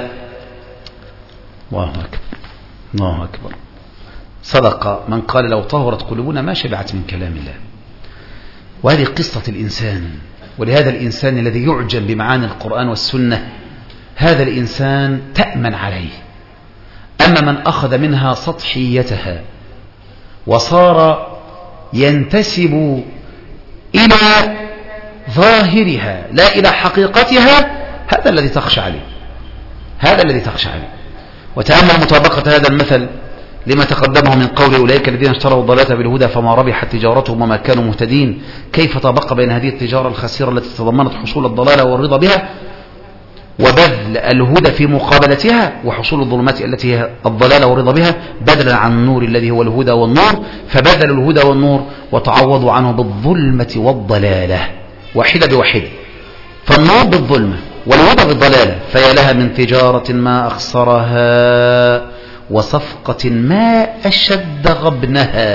الله أكبر، الله أكبر. صدق من قال لو طهرت قلوبنا ما شبعت من كلام الله. وهذه قصة الإنسان. ولهذا الإنسان الذي يعجب بمعاني القرآن والسنة هذا الإنسان تأمن عليه. أما من أخذ منها سطحيتها وصار ينتسب إلى ظاهرها لا إلى حقيقتها، هذا الذي تخشى عليه، هذا الذي تخشى عليه. وتأمل مطابقة هذا المثل لما تقدمه من قول أولئك الذين اشتروا الضلالة بالهدى فما ربحت تجارتهم وما كانوا مهتدين. كيف طابق بين هذه التجارة الخسيرة التي تضمنت حصول الضلالة والرضا بها وبذل الهدى في مقابلتها، وحصول الظلمات التي هي الضلالة والرضا بها، بدلا عن النور الذي هو الهدى والنور. فبذلوا الهدى والنور وتعوضوا عنه بالظلمة والضلالة، واحدة بواحدة. فالنور بالظلمة والهدى بالضلالة. فيا لها من تجارة ما أخسرها، وصفقة ما أشد غبنها.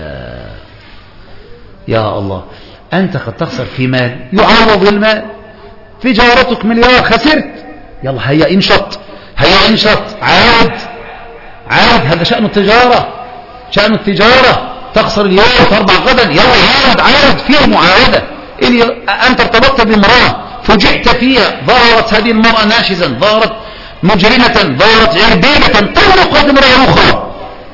يا الله، أنت قد تخسر في مال يعوض المال. تجارتك مليار خسرت، يلا هيا انشط، هيا انشط، عاد. هذا شأن التجارة، شأن التجارة. تخسر اليوم تربح غدا، يلا عاد فيه معاودة. أنت ارتبطت بامرأة فوجئت فيها، ظهرت هذه المرأة ناشزا، ظهرت مجرمة، ظهرت عربية، طلقت امرأة أخرى.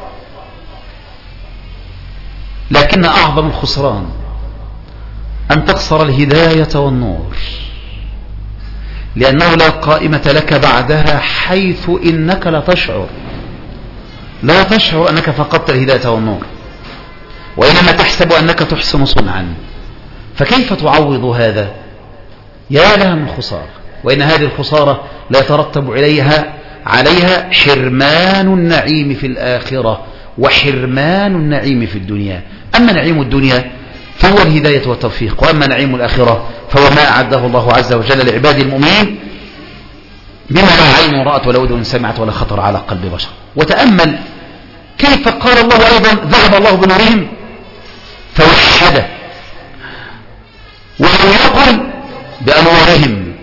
لكن أعظم الخسران أن تخسر الهداية والنور، لأنه لا قائمة لك بعدها، حيث إنك لا تشعر أنك فقدت الهداية والنور، وإنما تحسب أنك تحسن صنعا. فكيف تعوض هذا؟ يا لها من خسارة. وإن هذه الخسارة لا يترتب عليها حرمان النعيم في الآخرة وحرمان النعيم في الدنيا. أما نعيم الدنيا فهو الهداية والتوفيق، وأما نعيم الآخرة فهو ما أعده الله عز وجل لعباد المؤمنين بما لا عين رأت ولا أذن سمعت ولا خطر على قلب بشر. وتأمل كيف قال الله أيضا ذهب الله بنورهم فوحده، ولم يقل بأنوارهم،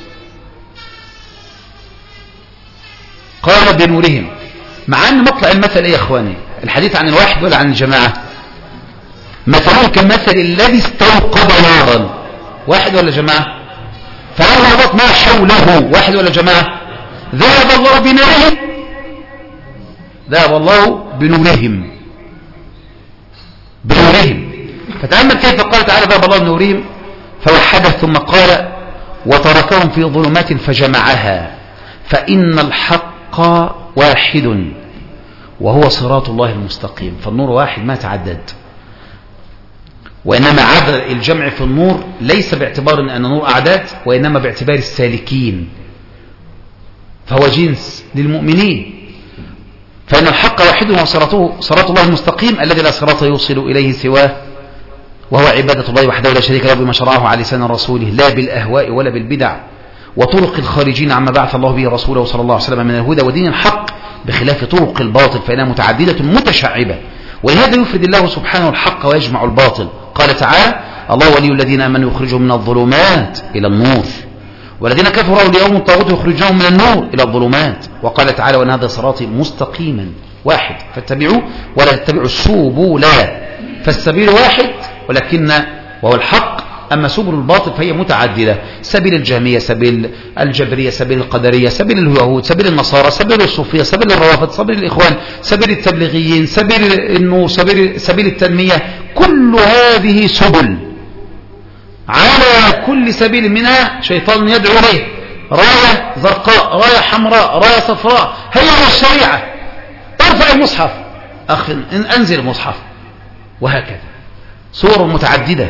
قال بنورهم. مع أن مطلع المثل إيه يا أخواني؟ الحديث عن الواحد ولا عن الجماعة؟ مثله كمثل الذي استوقد نارا، واحد ولا جماعة؟ فلما وضعت ما حوله، واحد ولا جماعة؟ ذهب الله بنورهم، ذهب الله بنورهم. فتأمل كيف قال تعالى ذهب الله بنورهم فوحده، ثم قال وتركهم في ظلمات فجمعها. فإن الحق واحد وهو صراط الله المستقيم. فالنور واحد ما تعدد، وإنما عدد الجمع في النور ليس باعتبار أن النور أعداد، وإنما باعتبار السالكين، فهو جنس للمؤمنين. فإن الحق واحد وصراطه صراط الله المستقيم الذي لا صراط يوصل إليه سواه، وهو عبادة الله وحده لا شريك له بما شرعه على لسان رسوله لا بالأهواء ولا بالبدع وطرق الخارجين عما بعث الله به رسوله صلى الله عليه وسلم من الهدى ودين الحق، بخلاف طرق الباطل فإنها متعددة متشعبة. ولهذا يفرد الله سبحانه الحق ويجمع الباطل. قال تعالى: الله ولي الذين آمنوا يخرجهم من الظلمات إلى النور، والذين كفروا أولياءهم الطاغوت يخرجهم من النور إلى الظلمات. وقال تعالى: وأن هذا صراطي مستقيما واحد فاتبعوه ولا تتبعوا السبل، فالسبيل واحد ولكن وهو الحق، أما سبل الباطل فهي متعددة: سبيل الجهمية، سبيل الجبرية، سبيل القدرية، سبيل اليهود، سبيل النصارى، سبيل الصوفية، سبيل الروافض، سبيل الإخوان، سبيل التبليغيين، سبيل النور، سبيل التنمية. كل هذه سبل، على كل سبيل منها شيطان يدعو إليه، راية زرقاء، راية حمراء، راية صفراء، هي الشريعة. ارفع المصحف، انزل المصحف، وهكذا صور متعددة.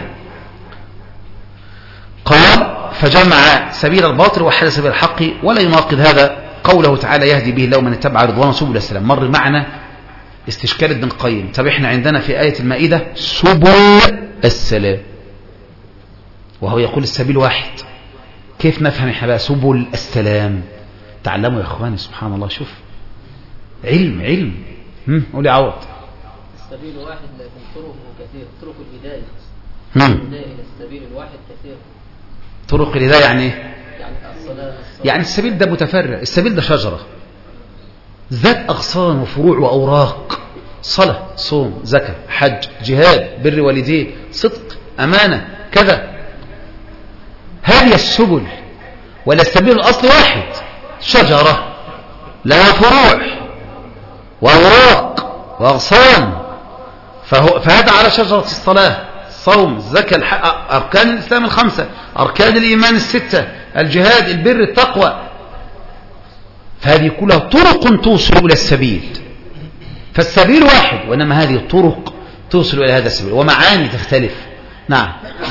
قال: فجمع سبيل الباطل وحد سبيل الحق، ولا يناقض هذا قوله تعالى: يهدي به الله من اتبع رضوانه سبل السلام. مر معنا استشكال ابن القيم. طب احنا عندنا في آية المائدة سبل السلام، وهو يقول السبيل واحد. كيف نفهم احنا بقى سبل السلام؟ تعلموا يا اخواني، سبحان الله، شوف علم. قولي عوض. السبيل واحد لكن طرقه كثير، طرق الهداية إلى السبيل الواحد كثير. طرق الهداية يعني الصلاة. يعني السبيل ده متفرع، السبيل ده شجرة ذات أغصان وفروع وأوراق: صلاة، صوم، زكاة، حج، جهاد، بر والدين، صدق، أمانة، كذا. هذه السبل، ولا السبيل الأصل واحد، شجرة لها فروع وأوراق وأغصان. فهذا على شجرة الصلاة، صوم، زكاة، أركان الإسلام الخمسة، أركان الإيمان الستة، الجهاد، البر، التقوى. فهذه كلها طرق توصل إلى السبيل، فالسبيل واحد، وإنما هذه الطرق توصل إلى هذا السبيل ومعاني تختلف. نعم.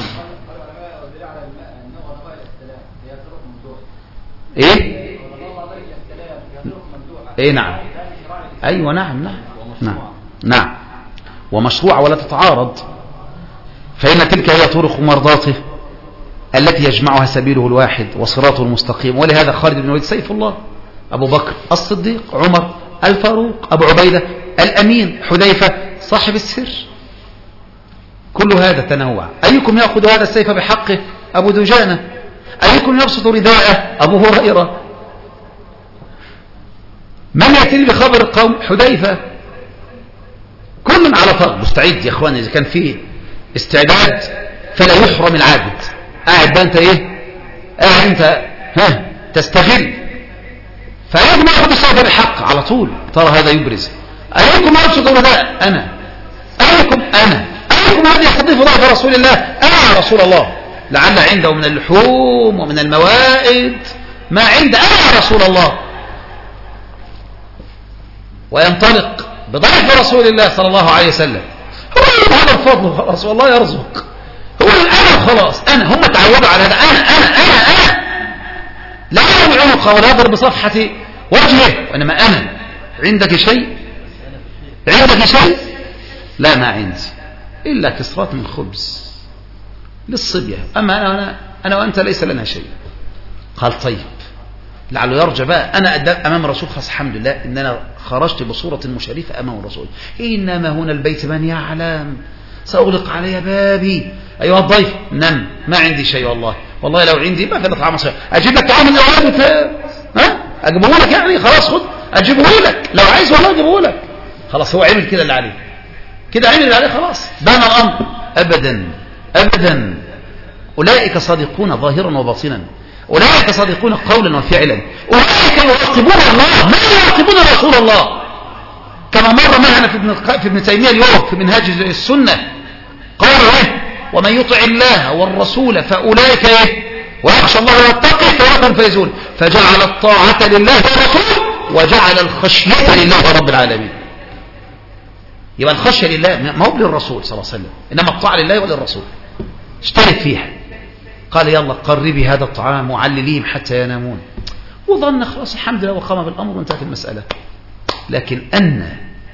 إيه نعم، أيوة نعم ومشروعة ولا تتعارض، فإن تلك هي طرق مرضاته التي يجمعها سبيله الواحد وصراطه المستقيم. ولهذا خالد بن الوليد سيف الله، أبو بكر الصديق، عمر، الفاروق، أبو عبيدة، الأمين، حذيفة صاحب السر، كل هذا تنوع. أيكم يأخذ هذا السيف بحقه؟ أبو دجانة. أيكم يبسط رداءه؟ أبو هريرة. من يأتي بخبر القوم؟ حذيفة. كل على فرق مستعد يا أخواني، إذا كان فيه استعداد فلا يحرم العابد. قاعد بقى أنت قاعد أنت تستغل، فيجب أخذ السيف بحق على طول. ترى هذا يبرز. أيكم يبسط رداء؟ أنا. أيكم هذا يستضيف ضعف رسول الله؟ أنا رسول الله، لعل عنده من اللحوم ومن الموائد ما عند أنا رسول الله، وينطلق بضعف رسول الله صلى الله عليه وسلم. هو هذا الفضل خلاص، والله يرزق. هو أنا خلاص، أنا. هم تعودوا على هذا، أنا لا أضرب عنقه ولا أضرب بصفحة وجهه، وإنما أنا. عندك شيء؟ لا، ما عندي إلا كسرات من خبز للصبية، أما أنا وأنت ليس لنا شيء. قال: طيب، لعله يرجع بقى. أنا أمام الرسول، خلاص الحمد لله إن أنا خرجت بصورة مشرفة أمام الرسول. إنما هنا البيت من يعلم، سأغلق علي بابي. أيها الضيف، نم، ما عندي شيء والله لو عندي ما كان طعام صحيح. أجيب لك طعام من الأولاد أجيبه لك يعني، خلاص خد أجيبه لك لو عايز، والله أجيبه لك. خلاص هو عمل كده اللي عليه، خلاص بان الأمر. أبدا. أولئك صادقون ظاهرا وباطنا، أولئك صادقون قولا وفعلا، أولئك يراقبون الله ما يراقبون رسول الله. كما مر معنا في ابن تيمية اليوم في منهاج السنة، قال: ومن يطع الله والرسول فأولئك ويخشى الله ويتقي فأولئك الفائزون. فجعل الطاعة لله ورسوله وجعل الخشية لله رب العالمين. يبقى الخشية لله ما هو للرسول صلى الله عليه وسلم، إنما الطاعة لله وللرسول، اشترك فيها. قال: يلا قربي هذا الطعام وعلليهم حتى ينامون. وظن خلاص الحمد لله وقام بالأمر وانتهت المسألة. لكن أن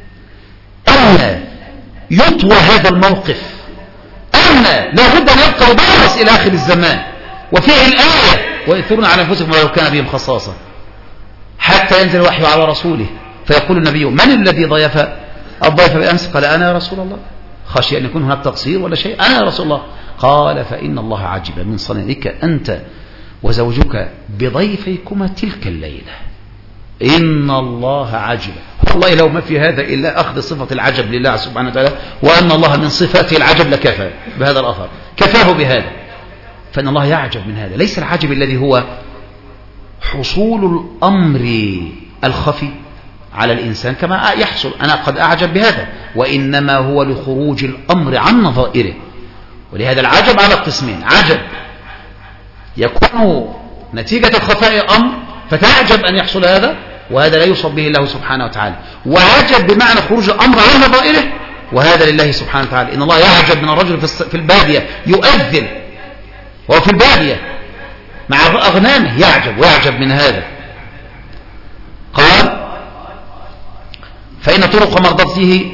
يطوى هذا الموقف، أن لا بد أن يبقى يدرس إلى آخر الزمان، وفيه الآية ويؤثرون على أنفسهم ولو كان بهم خصاصة، حتى ينزل الوحي على رسوله فيقول النبي من الذي ضيف الضيف بالأمس؟ قال أنا يا رسول الله، خشي أن يكون هناك تقصير ولا شيء، أنا يا رسول الله. قال فإن الله عجب من صنيعك أنت وزوجك بضيفيكما تلك الليلة، إن الله عجب. والله لو ما في هذا إلا أخذ صفة العجب لله سبحانه وتعالى، وأن الله من صفاته العجب لكفى بهذا الأثر، كفاه بهذا. فإن الله يعجب من هذا، ليس العجب الذي هو حصول الأمر الخفي على الإنسان كما يحصل، أنا قد أعجب بهذا، وإنما هو لخروج الأمر عن نظائره. ولهذا العجب على قسمين: عجب يكون نتيجة خفاء أمر فتعجب أن يحصل هذا، وهذا لا يصب به الله سبحانه وتعالى، وعجب بمعنى خروج الأمر عن نظائره، وهذا لله سبحانه وتعالى. إن الله يعجب من الرجل في البادية يؤذن وهو في البادية مع أغنامه، يعجب ويعجب من هذا. قال فإن طرق مرضاته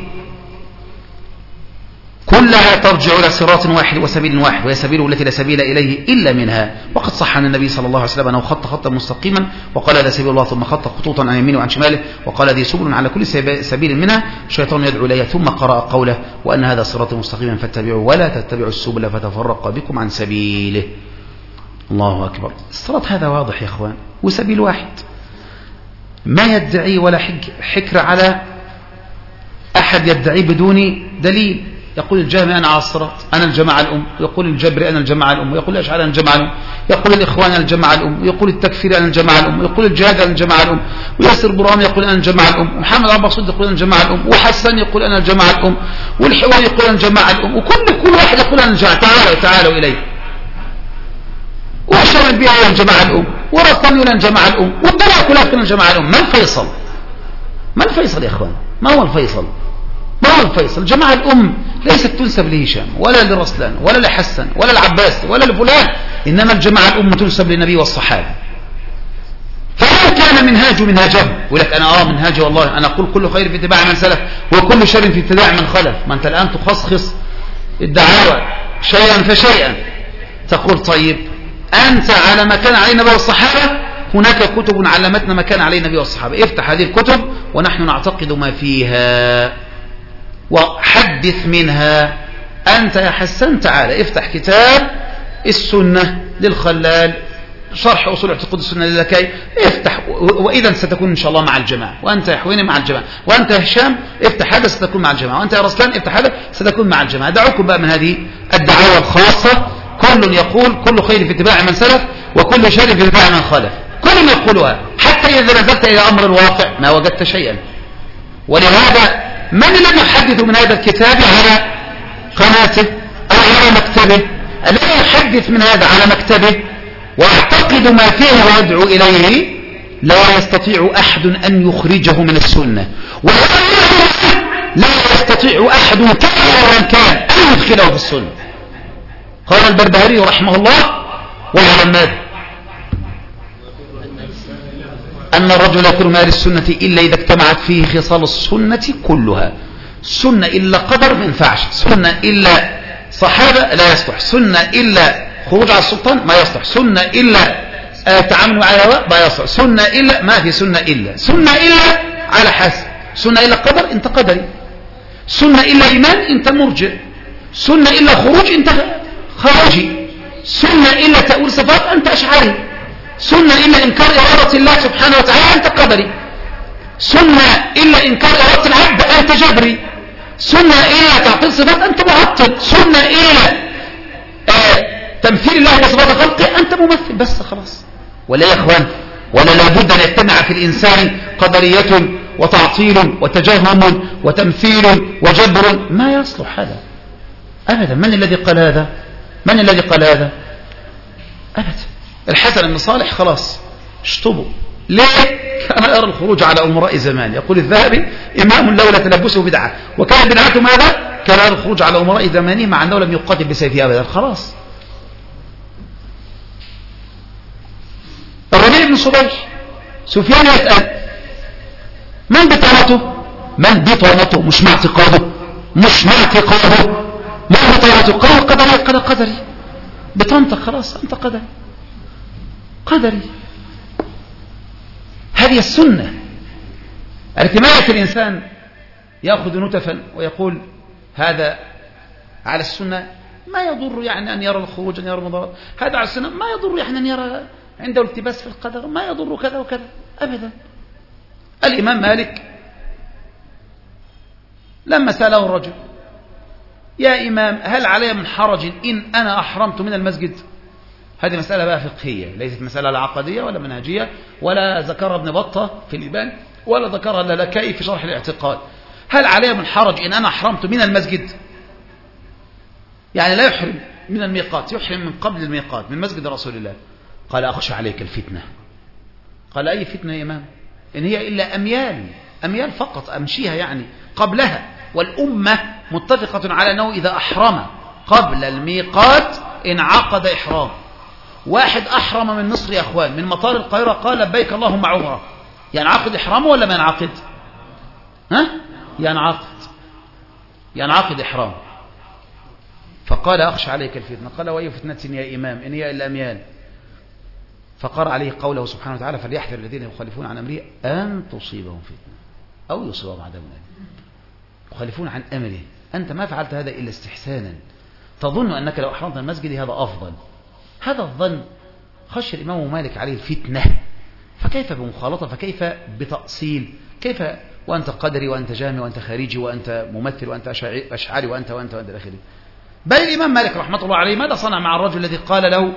كلها ترجع إلى صراط واحد وسبيل واحد، وهي سبيله التي لا سبيل إليه إلا منها. وقد صح عن النبي صلى الله عليه وسلم أنه خط خطا مستقيما وقال هذا سبيل الله، ثم خط خطوطا عن يمينه وعن شماله وقال هذه سبل على كل سبيل منها الشيطان يدعو إليها، ثم قرأ قوله وأن هذا صراط مستقيما فاتبعوا ولا تتبعوا السبل فتفرق بكم عن سبيله. الله أكبر. الصراط هذا واضح يا أخوان، وسبيل واحد، ما يدعي ولا حكر على أحد يدعي بدون دليل. يقول الجهمي أنا على الصراط، أنا الجماعة الأم، ويقول الجبري أنا الجماعة الأم، ويقول الأشعري أنا الجماعة الأم، يقول الإخوان أنا الجماعة الأم، ويقول التكفير أنا الجماعة الأم، ويقول الجهاد أنا الجماعة الأم، وياسر برهام يقول أنا الجماعة الأم، ومحمد عبد الصديق يقول أنا الجماعة الأم، وحسن يقول أنا الجماعة الأم، والحوار يقول أنا الجماعة الأم، وكل واحد يقول أنا الجماعة. تعالوا إليه. وهشام البيعي أنا الجماعة الأم، ورسطاني أنا الجماعة الأم، والدنيا كلها تكون الجماعة الأم. ما الفيصل؟ ما الفيصل يا إخوان؟ ما هو الفيصل؟ ما هو الفيصل؟ الجماعة الأم ليست تنسب لهشام ولا لرسلان ولا لحسن ولا لعباس ولا لفلان، إنما الجماعة الأم تنسب للنبي والصحابة. فلو كان منهاجهم يقول لك أنا منهاجي والله أنا أقول كل خير في اتباع من سلف وكل شر في اتباع من خلف. ما أنت الآن تخصص الدعاوى شيئا فشيئا، تقول طيب أنت على ما كان عليه النبي والصحابة، هناك كتب علمتنا ما كان عليه النبي والصحابة، افتح هذه الكتب ونحن نعتقد ما فيها وحدث منها. أنت يا حسن تعالى افتح كتاب السنة للخلال، شرح أصول اعتقاد السنة للكي، افتح وإذا ستكون إن شاء الله مع الجماعة، وأنت يا حويني مع الجماعة، وأنت يا هشام افتح هذا ستكون مع الجماعة، وأنت يا رسلان افتح هذا ستكون مع الجماعة. دعوكم بقى من هذه الدعاوى الخاصة، كل يقول كل خير في اتباع من سلف وكل شر في اتباع من خلف، كل يقولها، حتى إذا نزلت إلى أمر الواقع ما وجدت شيئا. ولهذا من الذي يحدث من هذا الكتاب على قناته أو على مكتبه؟ الذي يحدث من هذا على مكتبه ويعتقد ما فيه ويدعو إليه لا يستطيع أحد أن يخرجه من السنة، لا يستطيع أحد كائنا كان أن يدخله في السنة. قال البربهاري رحمه الله ويعلم ماذا؟ أن الرجل لا يكون من أهل السنة إلا إذا اجتمعت فيه خصال السنة كلها. سنة إلا قدر ما ينفعش، سنة إلا صحابة لا يصلح، سنة إلا خروج على السلطان ما يصلح، سنة إلا تعامل مع الهواء ما يصلح، سنة إلا ما في سنة إلا على حسب، سنة إلا قدر أنت قدري، سنة إلا إيمان أنت مرجئ، سنة إلا خروج أنت خارجي، سنة إلا تأويل صفات أنت أشعري، سنة إلا إنكار إرادة الله سبحانه وتعالى أنت قدري، سنة إلا إنكار إرادة العبد أنت جبري، سنة إلا تعطيل صفات أنت معطل، سنة إلا تمثيل الله بصفات خلقه أنت ممثل. بس خلاص. ولا يا إخوان، ولا لابد أن يجتمع في الإنسان قدرية وتعطيل وتجهم وتمثيل وجبر، ما يصلح هذا أبدا. من الذي قال هذا؟ من الذي قال هذا؟ أبدا. الحسن بن صالح خلاص اشطبوا. ليه؟ كان يرى الخروج على أمراء زمان. يقول الذهبي إمام لولا تلبسه بدعة، وكان بدعته ماذا؟ كان يرى الخروج على أمراء زمانه مع أنه لم يقاتل بسيفه أبدا. خلاص. الربيع بن صبيح سفيان يسأل من بطانته مش مع اعتقاده، ما بطانته قال قدري بطانتك خلاص أنت قدري. هذه السنة التي منعت الإنسان يأخذ نتفا ويقول هذا على السنة، ما يضر يعني أن يرى الخروج، أن يرى المضارات، هذا على السنة ما يضر يعني أن يرى عنده التباس في القدر، ما يضر كذا وكذا أبدا. الإمام مالك لما سأله الرجل يا إمام هل علي من حرج إن أنا أحرمت من المسجد؟ هذه مسألة بقى فقهية، ليست مسألة لا عقدية ولا منهجية، ولا ذكرها ابن بطة في الإبان، ولا ذكرها اللالكائي في شرح الاعتقاد. هل علي من حرج إن أنا أحرمت من المسجد؟ يعني لا يحرم من الميقات، يحرم من قبل الميقات من مسجد رسول الله. قال أخشى عليك الفتنة. قال أي فتنة يا إمام؟ إن هي إلا أميال فقط أمشيها يعني قبلها، والأمة متفقة على أنه إذا أحرم قبل الميقات انعقد إحرام. واحد أحرم من مصر يا أخوان، من مطار القاهرة قال لبيك اللهم عمرة، ينعقد إحرامه ولا ما ينعقد؟ ينعقد إحرام. فقال أخشى عليك الفتنة. قال وأي فتنة يا إمام إن هي إلا أميال. فقرأ عليه قوله سبحانه وتعالى فليحذر الذين يخالفون عن أمره أن تصيبهم فتنة أو يصيبهم عذاب أليم. يخالفون عن أمره، أنت ما فعلت هذا إلا استحسانا، تظن أنك لو أحرمت المسجد هذا أفضل. هذا الظن خشى الإمام مالك عليه الفتنة، فكيف بمخالطة، فكيف بتأصيل، كيف وأنت قدري وأنت جامع وأنت خارجي وأنت ممثل وأنت أشعري وأنت الآخرين. بل الإمام مالك رحمة الله عليه ماذا صنع مع الرجل الذي قال له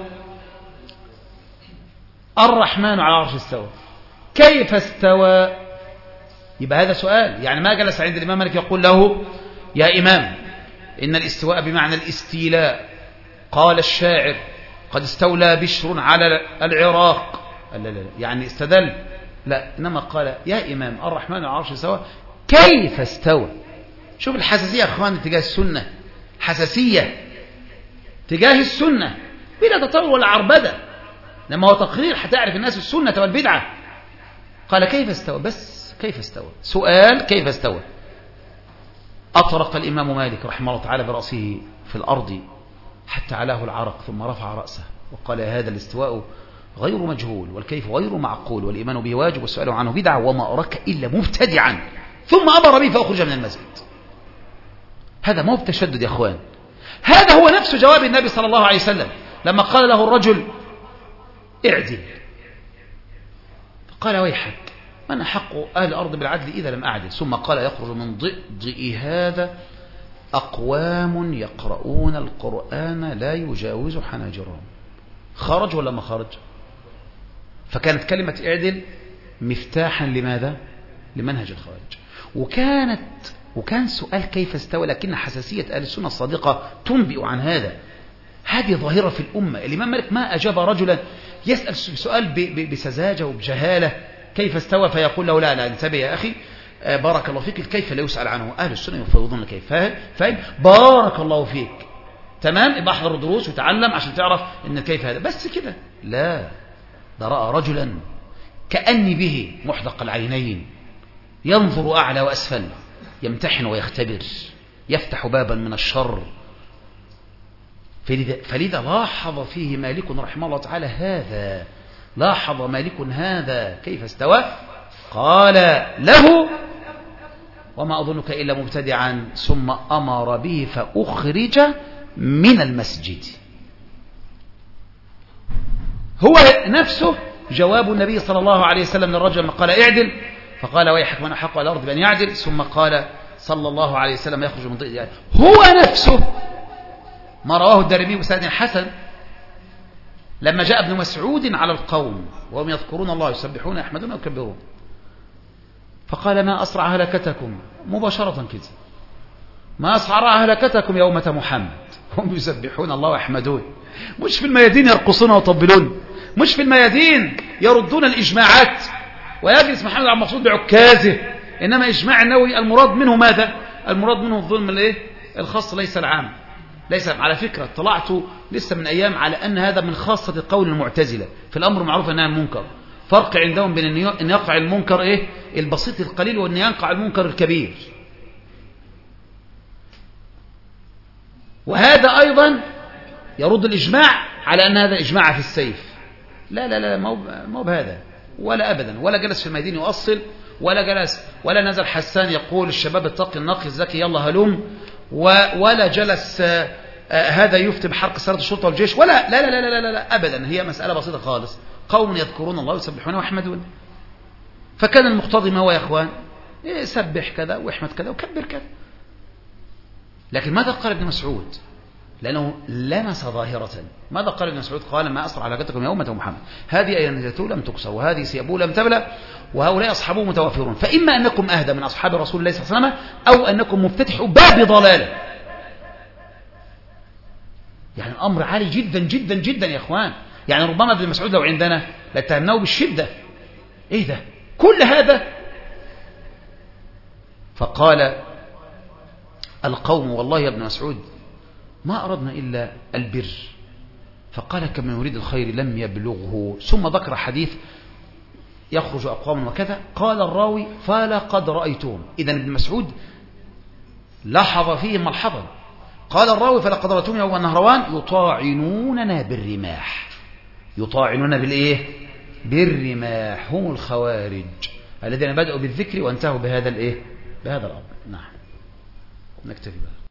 الرحمن على العرش استوى؟ كيف استوى؟ يبقى هذا سؤال، يعني ما جلس عند الإمام مالك يقول له يا إمام إن الاستواء بمعنى الاستيلاء، قال الشاعر قد استولى بشر على العراق، لا يعني استدل، لا، إنما قال يا إمام الرحمن على العرش استوى كيف استوى. شوف الحساسية يا أخوان تجاه السنة، حساسية تجاه السنة بلا تطور ولا عربدة، لما هو تقرير هتعرف الناس السنة والبدعة. قال كيف استوى، بس كيف استوى، سؤال كيف استوى. أطرق الإمام مالك رحمه الله تعالى برأسه في الأرض حتى علاه العرق، ثم رفع رأسه وقال هذا الاستواء غير مجهول والكيف غير معقول والإيمان به واجب والسؤال عنه بدعة وما أراك إلا مبتدعا، ثم أمر به فأخرج من المسجد. هذا مو بتشدد يا أخوان، هذا هو نفس جواب النبي صلى الله عليه وسلم لما قال له الرجل اعدل، قال ويحك من أحق أهل الأرض بالعدل إذا لم أعدل، ثم قال يخرج من ضئضئ هذا أقوام يقرؤون القرآن لا يجاوز حناجرهم. خرج ولا ما خرج؟ فكانت كلمة اعدل مفتاحا لماذا؟ لمنهج الخوارج. وكان سؤال كيف استوى، لكن حساسية أهل السنة الصادقة تنبئ عن هذا. هذه ظاهرة في الأمة. الإمام مالك ما أجاب رجلا يسأل سؤال بسذاجة وبجهالة كيف استوى فيقول له لا انتبه يا أخي بارك الله فيك، الكيف لا يسأل عنه، أهل السنة يفوضون الكيف. فاهم؟ بارك الله فيك، تمام، يبقى احضر الدروس وتعلم عشان تعرف ان الكيف هذا بس كده. لا، ده رأى رجلا كأني به محدق العينين ينظر أعلى وأسفل، يمتحن ويختبر، يفتح بابا من الشر. فلذا لاحظ فيه مالك رحمه الله تعالى هذا، لاحظ مالك هذا كيف استوى. قال له وما أظنك إلا مبتدعا، ثم أمر به فأخرج من المسجد. هو نفسه جواب النبي صلى الله عليه وسلم للرجل لما قال اعدل، فقال ويحك من أحق على الأرض بأن يعدل، ثم قال صلى الله عليه وسلم يخرج من ضئضئ هذا. هو نفسه ما رواه الدارمي بسند حسن لما جاء ابن مسعود على القوم وهم يذكرون الله يسبحون يحمدون ويكبرون، فقال ما أسرع هلكتكم، مباشرة كده، ما أسرع هلكتكم يا أمة محمد، هم يسبحون الله ويحمدون، مش في الميادين يرقصون ويطبلون، مش في الميادين يردون الإجماعات ويجلس محمد عبد المقصود بعكازه، إنما إجماع النووي المراد منه ماذا؟ المراد منه الظلم الخاص ليس العام. ليس على فكرة طلعت لسه من أيام على أن هذا من خاصة قول المعتزلة في الأمر معروف والنهي عن المنكر، فرق عندهم بين أن يقع المنكر إيه البسيط القليل وأن يقع المنكر الكبير. وهذا أيضا يرد الإجماع على أن هذا إجماع في السيف. لا لا لا ما هو بهذا ولا أبدا، ولا جلس في الميدان يؤصل، ولا جلس ولا نزل حسان يقول الشباب اتقي النقي الزكي يلا هلم، ولا جلس هذا يفتي بحرق سرد الشرطة والجيش، ولا لا لا لا لا لا أبدا. هي مسألة بسيطة خالص، قوم يذكرون الله ويسبحون ويحمدون. فكان المقتضي ما هو يا إخوان سبح كذا واحمد كذا وكبر كذا. لكن ماذا قال ابن مسعود؟ لأنه لمس ظاهرة. ماذا قال ابن مسعود؟ قال ما أسرع علاقتكم يا أمة محمد، هذه أينجته لم تكسر وهذه ثيابه لم تبلى وهؤلاء أصحابه متوافرون، فإما أنكم أهدى من أصحاب رسول الله صلى الله عليه وسلم أو أنكم مفتتحوا باب ضلاله. يعني الأمر عالي جدا جدا جدا يا إخوان. يعني ربما ابن مسعود لو عندنا لاتهمناه بالشدة. إيه ده كل هذا؟ فقال القوم والله يا ابن مسعود ما أردنا إلا البر. فقال كمن يريد الخير لم يبلغه. ثم ذكر حديث يخرج أقوام وكذا. قال الراوي فلقد رأيتهم. إذن ابن مسعود لاحظ فيه ملحظا. قال الراوي فلقد رأيتهم يوم النهروان يطاعنوننا بالرماح. يطاعنون بالإيه؟ بالرماح. هم الخوارج الذين بدأوا بالذكر وانتهوا بهذا الإيه؟ بهذا الأمر. نعم نكتفي بهذا.